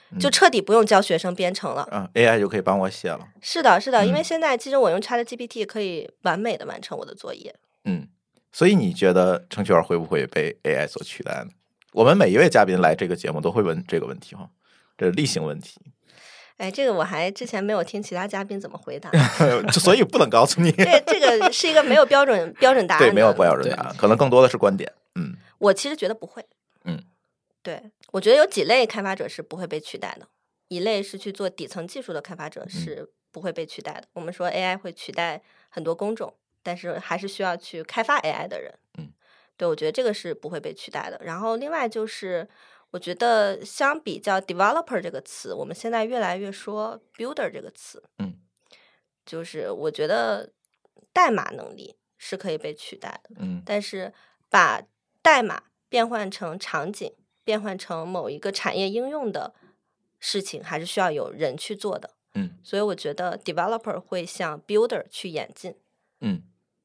就彻底不用教学生编程了。 嗯 A I 就可以帮我写了。 是的，是的， 嗯因为现在其实我用 ChatGPT 可以完美的完成我的作业。 嗯，所以你觉得程序员会不会被 A I 所取代呢？我们每一位嘉宾来这个节目都会问这个问题哈，这是例行问题。 哎，这个我还之前没有听其他嘉宾怎么回答， 所以不能告诉你。 这这个是一个没有标准标准答案的， 对，没有标准答案，可能更多的是观点。嗯， 我其实觉得不会。 嗯， 对，我觉得有几类开发者是不会被取代的，一类是去做底层技术的开发者是不会被取代的。我们说 A I 会取代很多工种，但是还是需要去开发 A I 的人。 嗯， 对，我觉得这个是不会被取代的。然后另外就是我觉得相比较 developer 这个词，我们现在越来越说 builder 这个词。 嗯， 就是我觉得代码能力是可以被取代的。 嗯， 但是把代码变换成场景，变换成某一个产业应用的事情，还是需要有人去做的。 嗯， 所以我觉得 developer 会向 builder 去演进。 嗯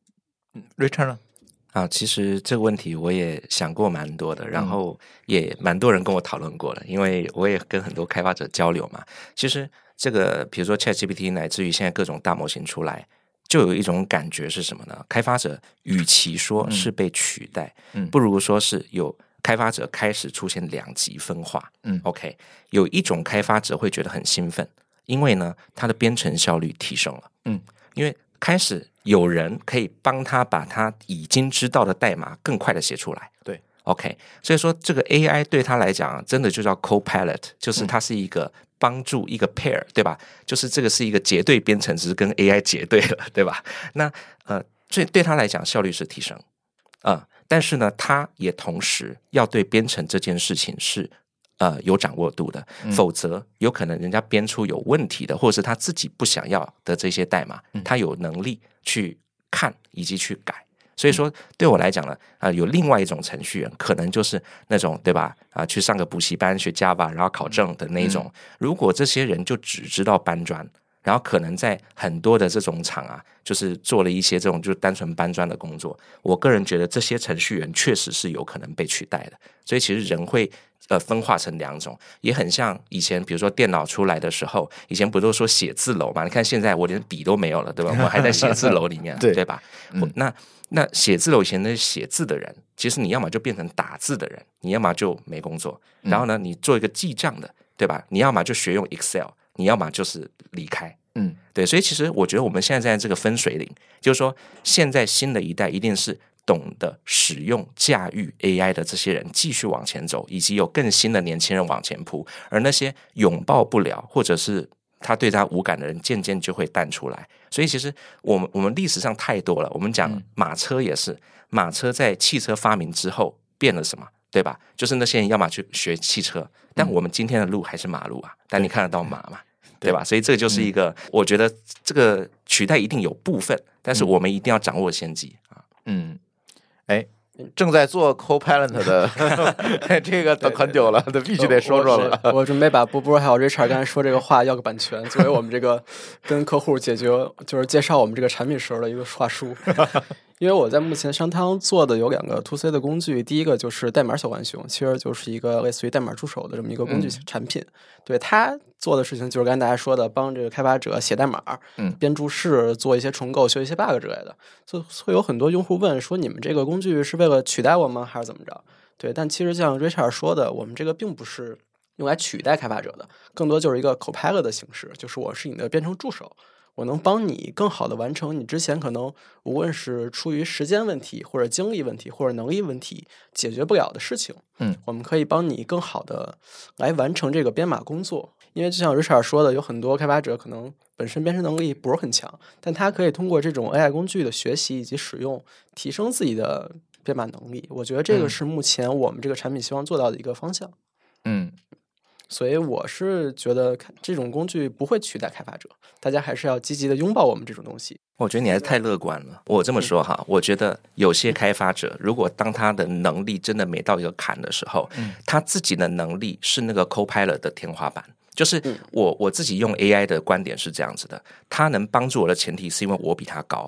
，Richard 呢？ 啊，其实这个问题我也想过蛮多的，然后也蛮多人跟我讨论过了，因为我也跟很多开发者交流嘛。其实这个比如说 ChatGPT 乃至于现在各种大模型出来，就有一种感觉是什么呢？开发者与其说是被取代， 嗯， 不如说是有开发者开始出现两极分化。 嗯 ，OK， 有一种开发者会觉得很兴奋，因为呢，它的编程效率提升了。 嗯， 因为开始有人可以帮他把他已经知道的代码更快的写出来。 对 ，OK， 所以说这个 A I 对他来讲真的就叫 co-pilot， 就是它是一个帮助一个 pair， 对吧？就是这个是一个结对编程，只是跟 A I 结对了，对吧？那呃，所以对他来讲效率是提升啊、呃，但是呢，他也同时要对编程这件事情是呃有掌握度的， 嗯、 否则有可能人家编出有问题的，或者是他自己不想要的这些代码， 嗯、 他有能力去看以及去改。所以说对我来讲呢，啊、呃，有另外一种程序员，可能就是那种对吧？啊、呃，去上个补习班学 Java， 然后考证的那一种。嗯、如果这些人就只知道搬砖，然后可能在很多的这种厂啊，就是做了一些这种就是单纯搬砖的工作。我个人觉得这些程序员确实是有可能被取代的。所以其实人会呃分化成两种，也很像以前比如说电脑出来的时候，以前不都说写字楼嘛？你看现在我连笔都没有了，对吧？我们还在写字楼里面，对, 对吧？嗯、那那写字楼以前那写字的人，其实你要么就变成打字的人，你要么就没工作。然后呢，你做一个记账的，对吧？你要么就学用 Excel， 你要么就是离开。 嗯， 对。所以其实我觉得我们现在在这个分水岭，就是说现在新的一代一定是懂得使用驾驭 A I 的这些人继续往前走，以及有更新的年轻人往前扑，而那些拥抱不了或者是他对他无感的人渐渐就会淡出来。所以其实我们我们历史上太多了，我们讲马车也是，马车在汽车发明之后变了什么，对吧？就是那些人要么去学汽车，但我们今天的路还是马路啊，但你看得到马嘛，对吧？所以这个就是一个，我觉得这个取代一定有部分，但是我们一定要掌握先机啊。 嗯，哎，正在做 Copilot 的这个等很久了，这必须得说说了。 我, 我准备把波波还有 Richard 刚才说这个话要个版权，作为我们这个跟客户解决就是介绍我们这个产品时候的一个话术。因为我在目前商汤做的有两个 to C 的工具，第一个就是代码小浣熊，其实就是一个类似于代码助手的这么一个工具产品。嗯、对，它做的事情就是刚才大家说的，帮这个开发者写代码， 嗯， 编注释，做一些重构，修一些 bug 之类的。所以会有很多用户问说，你们这个工具是为了取代我吗，还是怎么着？对，但其实像 Richard 说的，我们这个并不是用来取代开发者的，更多就是一个 Copilot 的形式，就是我是你的编程助手。我能帮你更好的完成你之前可能无论是出于时间问题或者精力问题或者能力问题解决不了的事情， 嗯， 我们可以帮你更好的来完成这个编码工作。因为就像 Richard 说的，有很多开发者可能本身编程能力不是很强，但他可以通过这种 A I 工具的学习以及使用，提升自己的编码能力。我觉得这个是目前我们这个产品希望做到的一个方向。 嗯。 所以我是觉得这种工具不会取代开发者，大家还是要积极的拥抱我们这种东西。 我觉得你还是太乐观了。我这么说哈，我觉得有些开发者，如果当他的能力真的没到一个坎的时候，嗯、他自己的能力是那个 Copilot 的天花板。就是我我自己用 A I 的观点是这样子的，他能帮助我的前提是因为我比他高。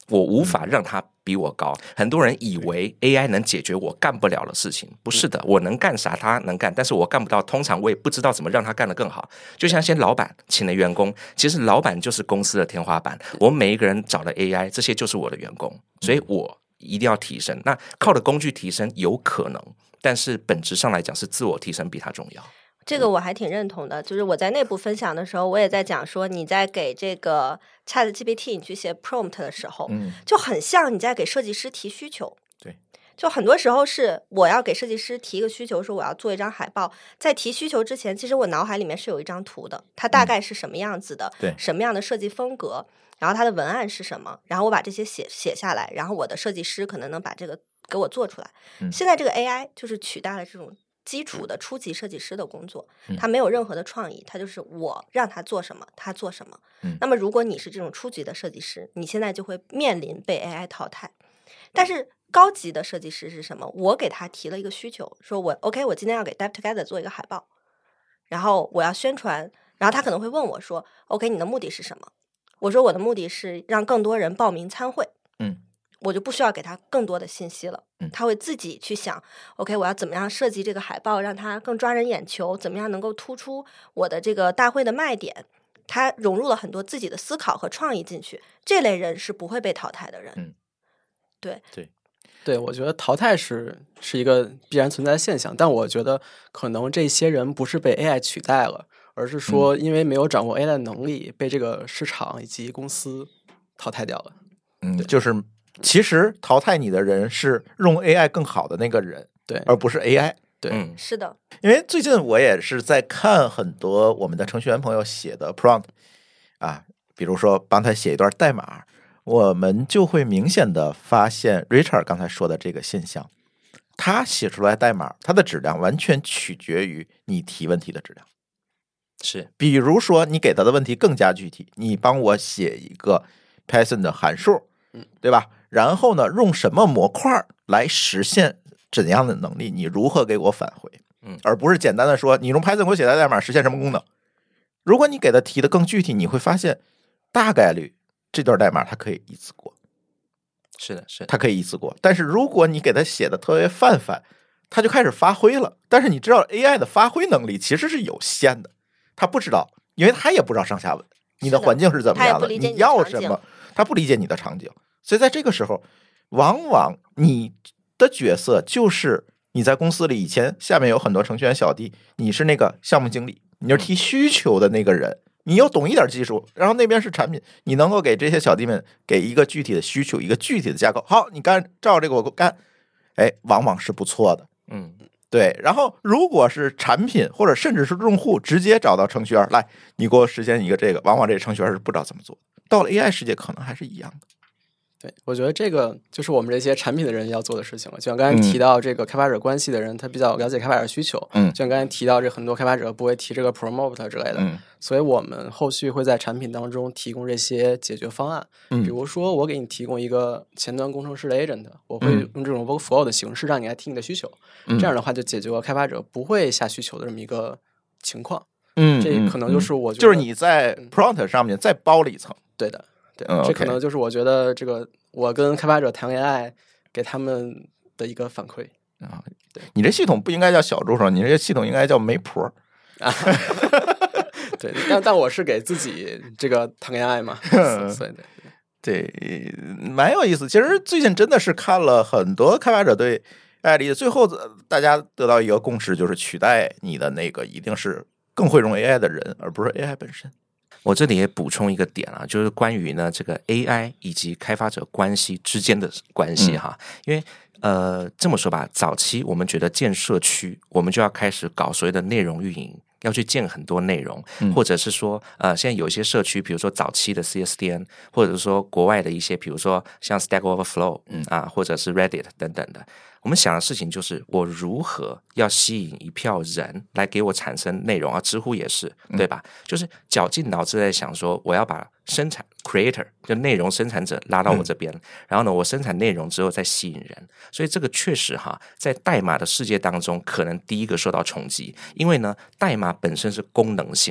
我无法让它比我高。很多人以为 A I 能解决我干不了的事情，不是的，我能干啥他能干，但是我干不到，通常我也不知道怎么让他干得更好。就像一些老板请了员工，其实老板就是公司的天花板，我们每一个人找了 A I， 这些就是我的员工，所以我一定要提升。那靠的工具提升有可能，但是本质上来讲是自我提升比它重要。 这个我还挺认同的，就是我在内部分享的时候，我也在讲说，你在给这个 ChatGPT 你去写 prompt 的时候， 嗯， 就很像你在给设计师提需求。 对， 就很多时候是我要给设计师提一个需求，说我要做一张海报，在提需求之前，其实我脑海里面是有一张图的，它大概是什么样子的， 嗯、对， 什么样的设计风格，然后它的文案是什么，然后我把这些写写下来，然后我的设计师可能能把这个给我做出来。 嗯、 现在这个 A I 就是取代了这种基础的初级设计师的工作，他没有任何的创意，他就是我让他做什么他做什么、 嗯、 那么如果你是这种初级的设计师，你现在就会面临被 A I 淘汰。但是高级的设计师是什么？我给他提了一个需求，说我 OK 我今天要给 Dev Together 做一个海报，然后我要宣传，然后他可能会问我说 OK 你的目的是什么？我说我的目的是让更多人报名参会， 嗯， 我就不需要给他更多的信息了，他会自己去想 OK 我要怎么样设计这个海报让它更抓人眼球，怎么样能够突出我的这个大会的卖点，他融入了很多自己的思考和创意进去，这类人是不会被淘汰的人。 嗯， 对对对，我觉得淘汰是是一个必然存在的现象，但我觉得可能这些人不是被 A I 取代了，而是说因为没有掌握 A I 的能力，被这个市场以及公司淘汰掉了。 嗯，就是其实淘汰你的人是用 A I 更好的那个人， 对， 而不是 A I。 对、 嗯， 是的。 因为最近我也是在看很多我们的程序员朋友写的 prompt 啊，比如说帮他写一段代码，我们就会明显的发现 Richard 刚才说的这个现象，他写出来代码，它的质量完全取决于你提问题的质量。 是， 比如说你给他的问题更加具体，你帮我写一个 Python 的函数，对吧？然后呢，用什么模块来实现怎样的能力？你如何给我返回？ 嗯， 而不是简单的说你用 Python 给我写的代码实现什么功能。如果你给他提的更具体，你会发现大概率这段代码它可以一次过。 是的，是的， 它可以一次过。但是如果你给他写的特别泛泛，他就开始发挥了。但是你知道 A I 的发挥能力其实是有限的，他不知道，因为他也不知道上下文，你的环境是怎么样的， 的你要什么，他不理解你的场景。所以在这个时候，往往你的角色就是你在公司里以前下面有很多程序员小弟，你是那个项目经理，你是提需求的那个人，你又懂一点技术，然后那边是产品，你能够给这些小弟们给一个具体的需求，一个具体的架构。好，你干照这个我干，哎，往往是不错的。 嗯， 对。然后如果是产品或者甚至是用户直接找到程序员来，你给我实现一个这个，往往这个程序员是不知道怎么做。到了 A I 世界可能还是一样的。 对，我觉得这个就是我们这些产品的人要做的事情了。就像刚才提到这个开发者关系的人，他比较了解开发者需求。 嗯， 就像刚才提到这很多开发者不会提这个 promote 之类的。 嗯， 所以我们后续会在产品当中提供这些解决方案。 嗯， 比如说我给你提供一个前端工程师的 agent， 我会用这种 workflow 的形式让你来听你的需求。 嗯， 这样的话就解决了开发者不会下需求的这么一个情况。 嗯， 这可能就是我觉得、 嗯、就是你在 prompt 上面再包了一层。 对的。对， 嗯、 这可能就是我觉得这个我跟开发者谈恋爱给他们的一个反馈啊。对，你这系统不应该叫小助手，你这系统应该叫媒婆啊。对，但但我是给自己这个谈恋爱嘛，所以对，对，蛮有意思。其实最近真的是看了很多开发者对 A I 理解，最后大家得到一个共识，就是取代你的那个一定是更会用 A I 的人，而不是 A I 本身。 我这里也补充一个点啊，就是关于呢这个 A I 以及开发者关系之间的关系哈，嗯、因为呃这么说吧，早期我们觉得建社区，我们就要开始搞所谓的内容运营，要去建很多内容， 嗯、 或者是说呃现在有一些社区，比如说早期的 C S D N， 或者是说国外的一些，比如说像 Stack Overflow，嗯啊，或者是 Reddit 等等的。我们想的事情就是我如何要吸引一票人来给我产生内容啊，知乎也是，对吧？就是绞尽脑汁在想说，我要把生产 creator 就内容生产者拉到我这边，嗯、然后呢，我生产内容之后再吸引人。所以这个确实哈，在代码的世界当中，可能第一个受到冲击，因为呢，代码本身是功能性的。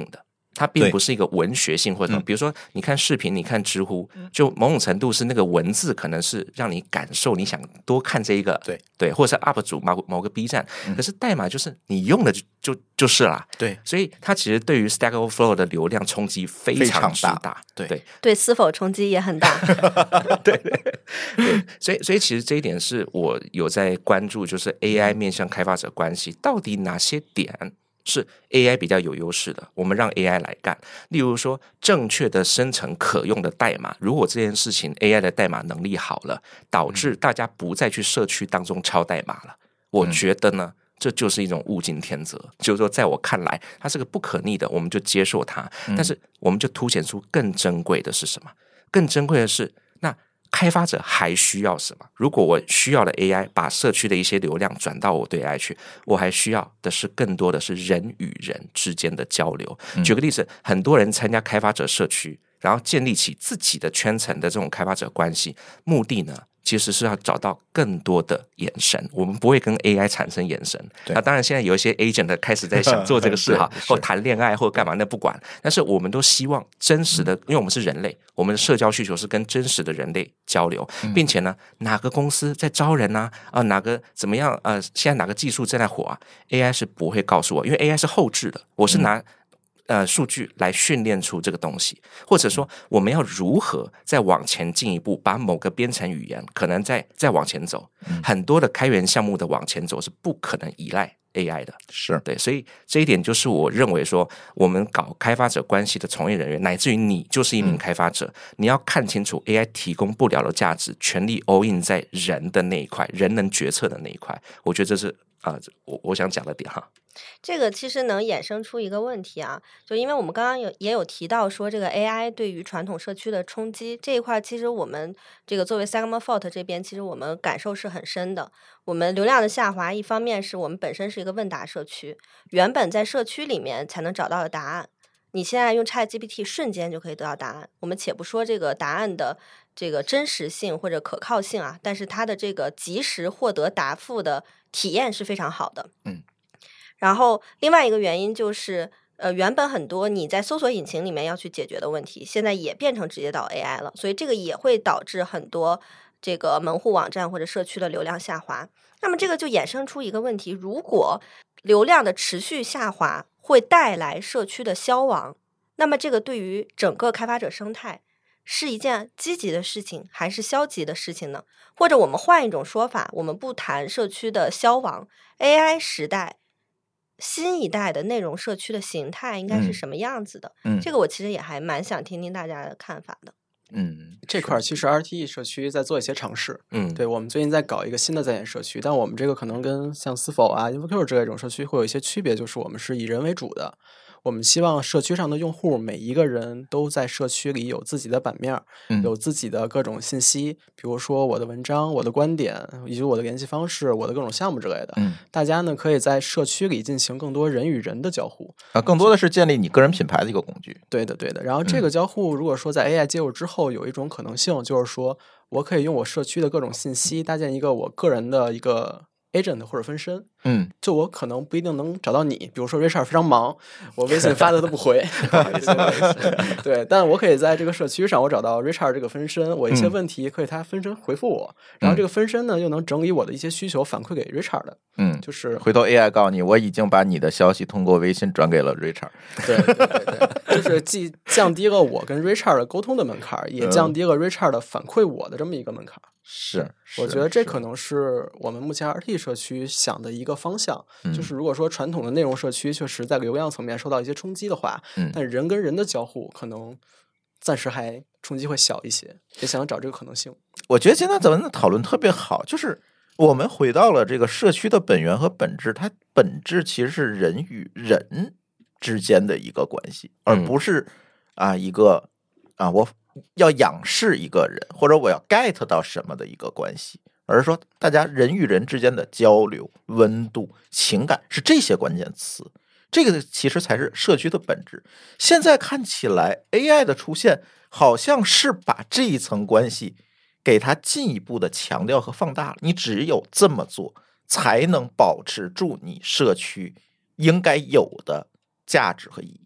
它并不是一个文学性或者什么， 嗯、 比如说你看视频，你看知乎，就某种程度是那个文字可能是让你感受你想多看这一个， 对对，或者是 U P 主某某个 B 站、嗯，可是代码就是你用的就就就是啦， 对， 所以它其实对于 Stack Overflow 的流量冲击非常之大， 大对对对，是否冲击也很大， 对对对，所以所以其实这一点是我有在关注，就是 A I 面向开发者关系到底哪些点是 A I 比较有优势的，我们让 A I 来干。例如说，正确的生成可用的代码，如果这件事情 A I 的代码能力好了，导致大家不再去社区当中抄代码了，我觉得呢，这就是一种物竞天择。就是说，在我看来，它是个不可逆的，我们就接受它。但是，我们就凸显出更珍贵的是什么？更珍贵的是，那开发者还需要什么？如果我需要的 A I 把社区的一些流量转到我对 A I 去，我还需要的是更多的是人与人之间的交流。嗯、举个例子，很多人参加开发者社区，然后建立起自己的圈层的这种开发者关系，目的呢，其实是要找到更多的眼神。我们不会跟 A I 产生眼神。那当然，现在有一些 agent 开始在想做这个事哈，或谈恋爱或干嘛，那不管。但是我们都希望真实的，因为我们是人类，我们的社交需求是跟真实的人类交流，并且呢，哪个公司在招人啊？啊、呃，哪个怎么样？呃，现在哪个技术正在火啊 ？A I 是不会告诉我，因为 A I 是后置的，我是拿。嗯呃，数据来训练出这个东西，或者说我们要如何再往前进一步，把某个编程语言可能再再往前走、嗯，很多的开源项目的往前走是不可能依赖 A I 的， 是对，所以这一点就是我认为说，我们搞开发者关系的从业人员，乃至于你就是一名开发者，嗯、你要看清楚 A I 提供不了的价值，全力 all in 在人的那一块，人能决策的那一块，我觉得这是啊、呃，我我想讲的点哈。 这个其实能衍生出一个问题啊，就因为我们刚刚有也有提到说这个 A I 对于传统社区的冲击这一块，其实我们这个作为 SagmaFault 这边，其实我们感受是很深的。我们流量的下滑，一方面是我们本身是一个问答社区，原本在社区里面才能找到的答案，你现在用 ChatGPT 瞬间就可以得到答案。我们且不说这个答案的这个真实性或者可靠性啊，但是它的这个及时获得答复的体验是非常好的。嗯。然后另外一个原因就是，呃，原本很多你在搜索引擎里面要去解决的问题，现在也变成直接导 A I 了，所以这个也会导致很多这个门户网站或者社区的流量下滑。那么这个就衍生出一个问题，如果流量的持续下滑会带来社区的消亡，那么这个对于整个开发者生态是一件积极的事情还是消极的事情呢？或者我们换一种说法，我们不谈社区的消亡， A I 时代新一代的内容社区的形态应该是什么样子的？嗯，这个我其实也还蛮想听听大家的看法的。 嗯，这块其实 R T E 社区在做一些尝试。嗯，对，我们最近在搞一个新的在线社区，但我们这个可能跟像思否啊、InfoQ 这种社区会有一些区别，就是我们是以人为主的。我们希望社区上的用户每一个人都在社区里有自己的版面、嗯、有自己的各种信息，比如说我的文章、我的观点以及我的联系方式、我的各种项目之类的、嗯、大家呢可以在社区里进行更多人与人的交互啊，更多的是建立你个人品牌的一个工具。 对的对的。然后这个交互如果说在 A I 介入之后，有一种可能性就是说我可以用我社区的各种信息搭建一个我个人的一个agent 或者分身，嗯，就我可能不一定能找到你，比如说 Richard 非常忙，我微信发的都不回，不好意思，不好意思，对，但我可以在这个社区上，我找到 Richard 这个分身，我一些问题可以他分身回复我，嗯、然后这个分身呢又能整理我的一些需求反馈给 Richard 的，嗯，就是回头 A I 告诉你，我已经把你的消息通过微信转给了 Richard， 对对对对，就是既降低了我跟 Richard 的沟通的门槛，也降低了 Richard 的反馈我的这么一个门槛。 是， 我觉得这可能是我们目前 R T 社区想的一个方向、嗯、就是如果说传统的内容社区确实在流量层面受到一些冲击的话、嗯、但人跟人的交互可能暂时还冲击会小一些，也想找这个可能性。 我觉得今天咱们的讨论特别好，就是我们回到了这个社区的本源和本质，它本质其实是人与人之间的一个关系，而不是啊一个啊我要仰视一个人，或者我要 get 到什么的一个关系，而是说大家人与人之间的交流、温度、情感是这些关键词，这个其实才是社区的本质。现在看起来 A I 的出现好像是把这一层关系给它进一步的强调和放大了，你只有这么做才能保持住你社区应该有的价值和意义。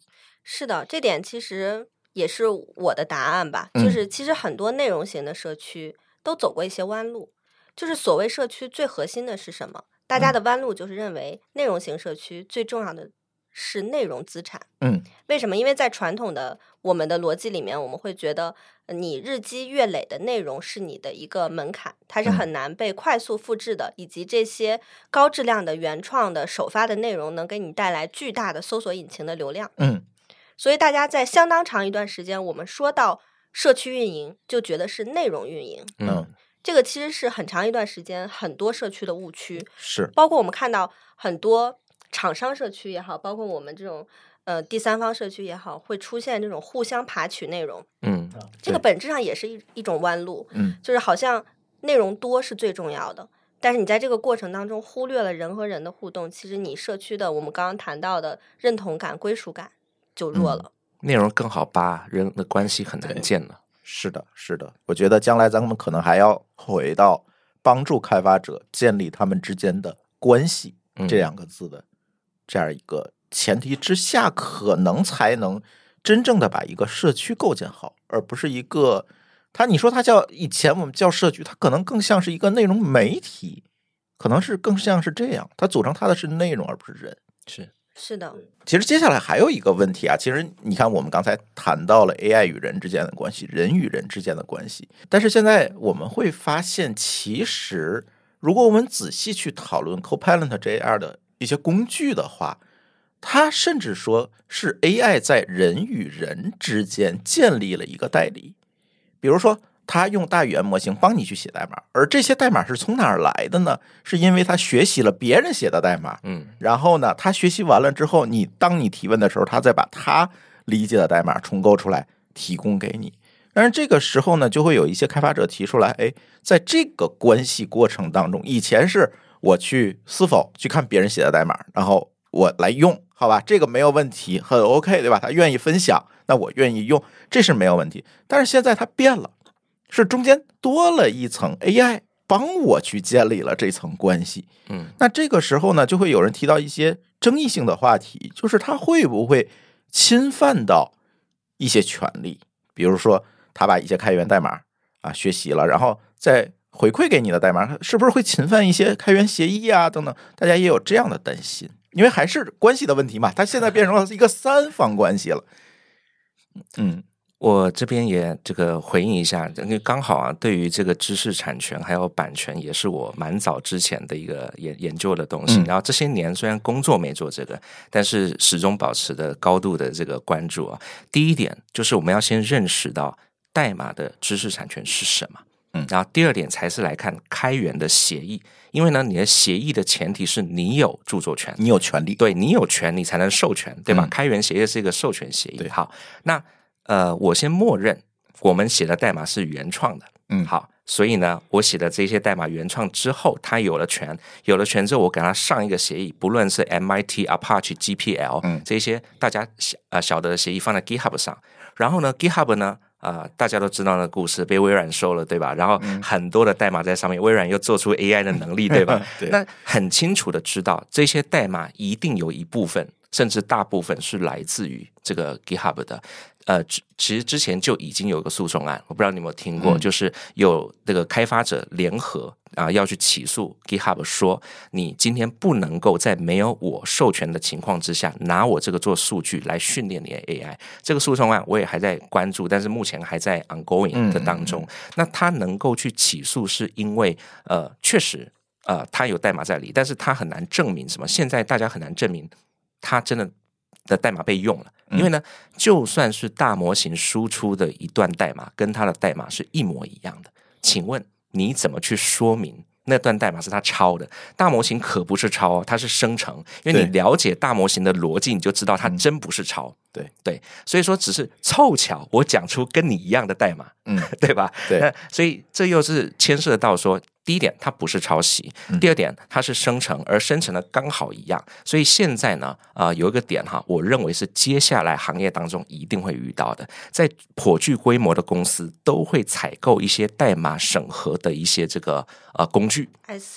是的，这点其实也是我的答案吧， 嗯、 就是其实很多内容型的社区都走过一些弯路。就是所谓社区最核心的是什么？大家的弯路就是认为内容型社区最重要的是内容资产。 嗯， 为什么？因为在传统的我们的逻辑里面，我们会觉得你日积月累的内容是你的一个门槛，它是很难被快速复制的，嗯、以及这些高质量的原创的首发的内容能给你带来巨大的搜索引擎的流量。 嗯， 所以大家在相当长一段时间，我们说到社区运营，就觉得是内容运营。 嗯。 这个其实是很长一段时间很多社区的误区， 是包括我们看到很多厂商社区也好，包括我们这种呃第三方社区也好，会出现这种互相爬取内容， 嗯， 这个本质上也是一一种弯路， 嗯， 就是好像内容多是最重要的，但是你在这个过程当中忽略了人和人的互动，其实你社区的我们刚刚谈到的认同感、归属感就弱了， 嗯、内容更好扒，人的关系很难建了。 是的，是的，我觉得将来咱们可能还要回到帮助开发者建立他们之间的关系、嗯、这两个字的这样一个前提之下，可能才能真正的把一个社区构建好，而不是一个它你说它叫以前我们叫社区，它可能更像是一个内容媒体，可能是更像是这样，它组成它的是内容而不是人。 是是的， 其实接下来还有一个问题啊，其实你看我们刚才谈到了 A I 与人之间的关系，人与人之间的关系，但是现在我们会发现，其实如果我们仔细去讨论 Copilot 这样的一些工具的话，它甚至说是 A I 在人与人之间建立了一个代理，比如说他用大语言模型帮你去写代码，而这些代码是从哪儿来的呢？是因为他学习了别人写的代码， 嗯， 然后呢，他学习完了之后，你当你提问的时候，他再把他理解的代码重构出来提供给你。但是这个时候呢，就会有一些开发者提出来，哎，在这个关系过程当中，以前是我去是否去看别人写的代码，然后我来用，好吧，这个没有问题，很 OK， 对吧？他愿意分享，那我愿意用，这是没有问题。但是现在他变了。是中间多了一层 A I 帮我去建立了这层关系， 嗯， 那这个时候呢，就会有人提到一些争议性的话题，就是他会不会侵犯到一些权利，比如说他把一些开源代码啊学习了，然后再回馈给你的代码，是不是会侵犯一些开源协议啊等等？大家也有这样的担心，因为还是关系的问题嘛，它现在变成了一个三方关系了，嗯。 我这边也这个回应一下，因为刚好啊，对于这个知识产权还有版权，也是我蛮早之前的一个研研究的东西。嗯、然后这些年虽然工作没做这个，但是始终保持的高度的这个关注啊。第一点就是我们要先认识到代码的知识产权是什么，嗯，然后第二点才是来看开源的协议，因为呢，你的协议的前提是你有著作权， 你有权利， 对你有权，你才能授权，对吧？ 嗯、 开源协议是一个授权协议。 对， 好，那。呃，我先默认我们写的代码是原创的， 嗯， 好，所以呢，我写的这些代码原创之后，他有了权，有了权之后，我给他上一个协议，不论是 M I T、Apache、G P L， 嗯， 这些大家呃小的协议放在 GitHub 上，然后呢 ，GitHub 呢，呃，大家都知道那个故事，被微软收了，对吧？然后很多的代码在上面，微软又做出 A I 的能力，对吧？ 对， 那很清楚的知道，这些代码一定有一部分，甚至大部分是来自于这个 GitHub 的。呃，其实之前就已经有一个诉讼案，我不知道你有没有听过，嗯、就是有这个开发者联合啊、呃、要去起诉 GitHub， 说你今天不能够在没有我授权的情况之下，拿我这个做数据来训练你的 A I。这个诉讼案我也还在关注，但是目前还在 ongoing 的当中。嗯嗯嗯那他能够去起诉，是因为呃，确实呃，他有代码在里，但是他很难证明什么。现在大家很难证明他真的的代码被用了。因为呢，就算是大模型输出的一段代码跟它的代码是一模一样的，请问你怎么去说明那段代码是它抄的？大模型可不是抄哦，它是生成。因为你了解大模型的逻辑，你就知道它真不是抄。 对对，所以说只是凑巧我讲出跟你一样的代码， 嗯， 对吧？ 对， 那所以这又是牵涉到说，第一点它不是抄袭， 嗯、 第二点它是生成，而生成的刚好一样。所以现在呢，啊、呃，有一个点哈，我认为是接下来行业当中一定会遇到的，在颇具规模的公司都会采购一些代码审核的一些这个呃工具 ，I C A。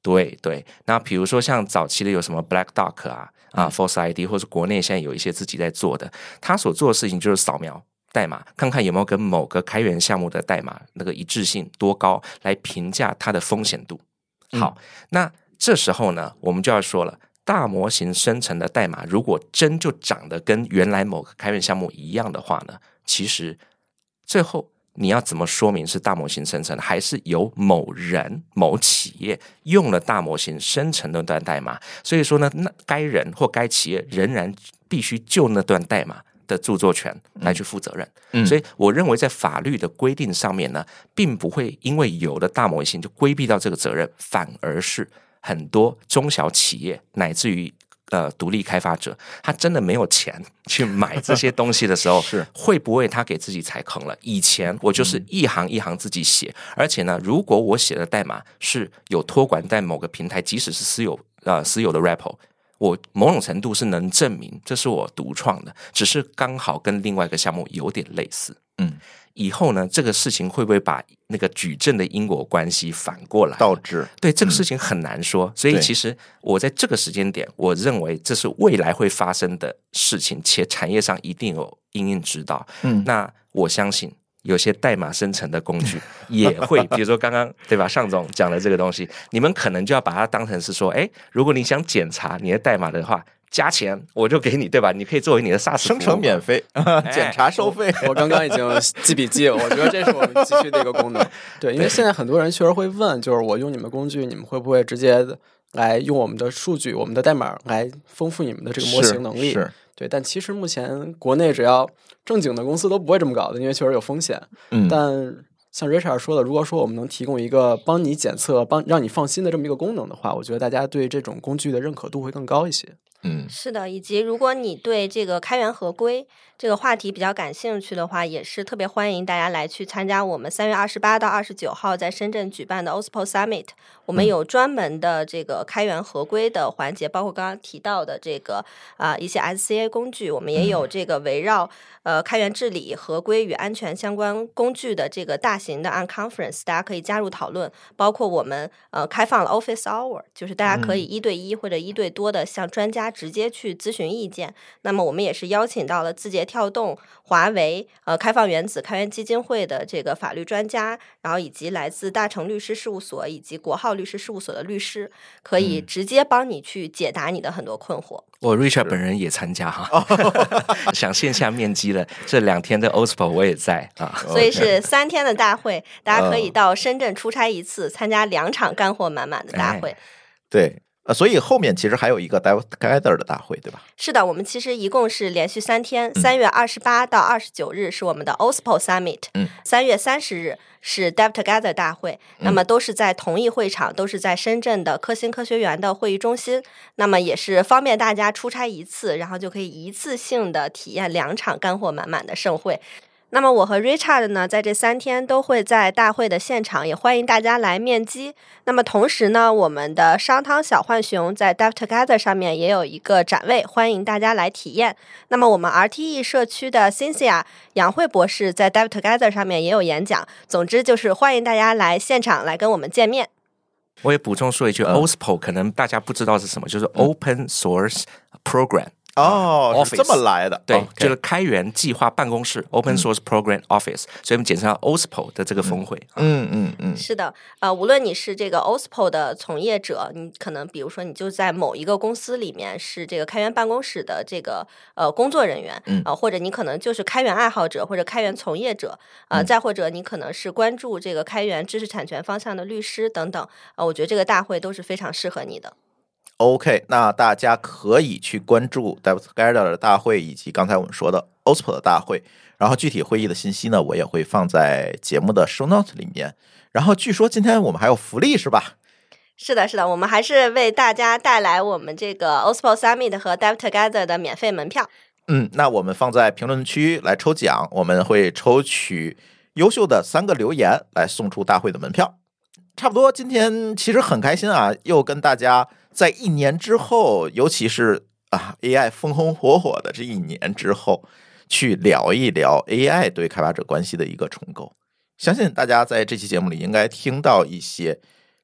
对对，那比如说像早期的有什么 Black Duck 啊啊 Force I D， 或者国内现在有一些自己在做的，他所做的事情就是扫描代码，看看有没有跟某个开源项目的代码那个一致性多高，来评价它的风险度。好，嗯、那这时候呢，我们就要说了，大模型生成的代码如果真就长得跟原来某个开源项目一样的话呢，其实最后你要怎么说明是大模型生成的，还是由某人某企业用了大模型生成那段代码，所以说呢，那该人或该企业仍然必须就那段代码的著作权来去负责任。嗯、所以我认为在法律的规定上面呢，并不会因为有了大模型就规避到这个责任，反而是很多中小企业乃至于呃，独立开发者，他真的没有钱去买这些东西的时候，是会不会他给自己踩坑了？以前我就是一行一行自己写，嗯、而且呢，如果我写的代码是有托管在某个平台，即使是私有呃私有的 repo， 我某种程度是能证明这是我独创的，只是刚好跟另外一个项目有点类似。嗯。以后呢，这个事情会不会把那个矩阵的因果关系反过来倒置？ 对，这个事情很难说。嗯、所以其实我在这个时间点，我认为这是未来会发生的事情，且产业上一定有因应指导。嗯，那我相信有些代码生成的工具也会，比如说刚刚对吧，尚总讲的这个东西，你们可能就要把它当成是说，哎，如果你想检查你的代码的话，加钱我就给你，对吧？你可以作为你的 SaaS 生成免费，检查收费。 我, 我刚刚已经记笔记了，我觉得这是我们急需的一个功能。对，因为现在很多人确实会问，就是我用你们工具，你们会不会直接来用我们的数据、我们的代码来丰富你们的这个模型能力？ 是是对，但其实目前国内只要正经的公司都不会这么搞的，因为确实有风险。嗯，但像 Richard 说的，如果说我们能提供一个帮你检测、帮让你放心的这么一个功能的话，我觉得大家对这种工具的认可度会更高一些。 嗯， 是的，以及如果你对这个开源合规这个话题比较感兴趣的话，也是特别欢迎大家来去参加我们三月二十八到二十九号在深圳举办的 O S P O Summit。我们有专门的这个开源合规的环节，包括刚刚提到的这个啊、呃、一些 S C A 工具，我们也有这个围绕呃开源治理、合规与安全相关工具的这个大型的 Unconference， 大家可以加入讨论。包括我们呃开放了 Office Hour， 就是大家可以一对一或者一对多的向专家直接去咨询意见。那么我们也是邀请到了字节跳动、华为、呃开放原子、开源基金会的这个法律专家，然后以及来自大成律师事务所以及国浩律师事务所的律师，可以直接帮你去解答你的很多困惑。 我 Richard 本人也参加哈，想线下面基的这两天的 O S P O 我也在啊， 所以是三天的大会，大家可以到深圳出差一次，参加两场干货满满的大会。 哎、对。呃，所以后面其实还有一个 DevTogether 的大会，对吧？ 是的，我们其实一共是连续三天，三、嗯、月二十八到二十九日是我们的 O S P O Summit， 嗯，三月三十日是 DevTogether 大会，嗯、那么都是在同一会场，都是在深圳的科兴科学园的会议中心，那么也是方便大家出差一次，然后就可以一次性的体验两场干货满满的盛会。那么我和 Richard 呢，在这三天都会在大会的现场，也欢迎大家来面基。那么同时呢，我们的商汤小浣熊在 DevTogether 上面也有一个展位，欢迎大家来体验。那么我们 R T E 社区的 Cynthia 杨慧博士在 DevTogether 上面也有演讲。总之就是欢迎大家来现场来跟我们见面。 我也补充说一句、嗯、O S P O 可能大家不知道是什么，就是 Open Source Program。 哦、uh, 是这么来的。 对、 okay. 就是开源计划办公室 Open Source Program Office、嗯、所以我们简称 O S P O 的这个峰会。 嗯嗯嗯， 是的，呃，无论你是这个 O S P O 的从业者，你可能比如说你就在某一个公司里面是这个开源办公室的这个呃工作人员，嗯、呃，或者你可能就是开源爱好者或者开源从业者，呃，嗯、再或者你可能是关注这个开源知识产权方向的律师等等，呃，我觉得这个大会都是非常适合你的。 OK， 那大家可以去关注 DevTogether 的大会以及刚才我们说的 O S P O 的大会，然后具体会议的信息呢，我也会放在节目的 show note 里面。然后据说今天我们还有福利是吧？ 是的，是的，我们还是为大家带来我们这个 O S P O Summit 和 DevTogether 的免费门票。 嗯，那我们放在评论区来抽奖，我们会抽取优秀的三个留言来送出大会的门票。差不多今天其实很开心啊，又跟大家在一年之后，尤其是啊 A I 风风火火的这一年之后，去聊一聊 A I 对开发者关系的一个重构。相信大家在这期节目里应该听到一些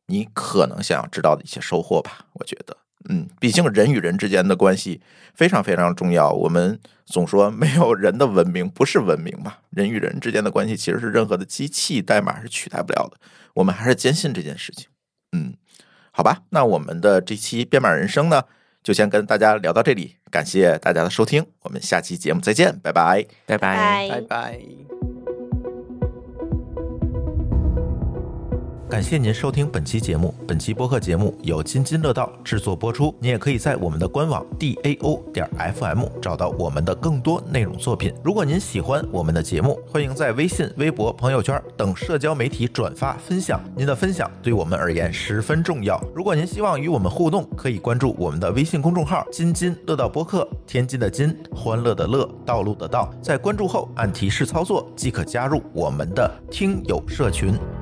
你可能想要知道的一些收获吧，我觉得。嗯，毕竟人与人之间的关系非常非常重要。我们总说没有人的文明不是文明嘛，人与人之间的关系其实是任何的机器代码是取代不了的。我们还是坚信这件事情。嗯，好吧，那我们的这期编码人生呢，就先跟大家聊到这里，感谢大家的收听，我们下期节目再见，拜拜， 拜拜， 拜拜。 感谢您收听本期节目。本期播客节目由津津乐道制作播出。你也可以在我们的官网 D A O 点 F M 找到我们的更多内容作品。如果您喜欢我们的节目，欢迎在微信、微博、朋友圈等社交媒体转发分享。您的分享对我们而言十分重要。如果您希望与我们互动，可以关注我们的微信公众号津津乐道播客，天津的津，欢乐的乐，道路的道。在关注后按提示操作即可加入我们的听友社群。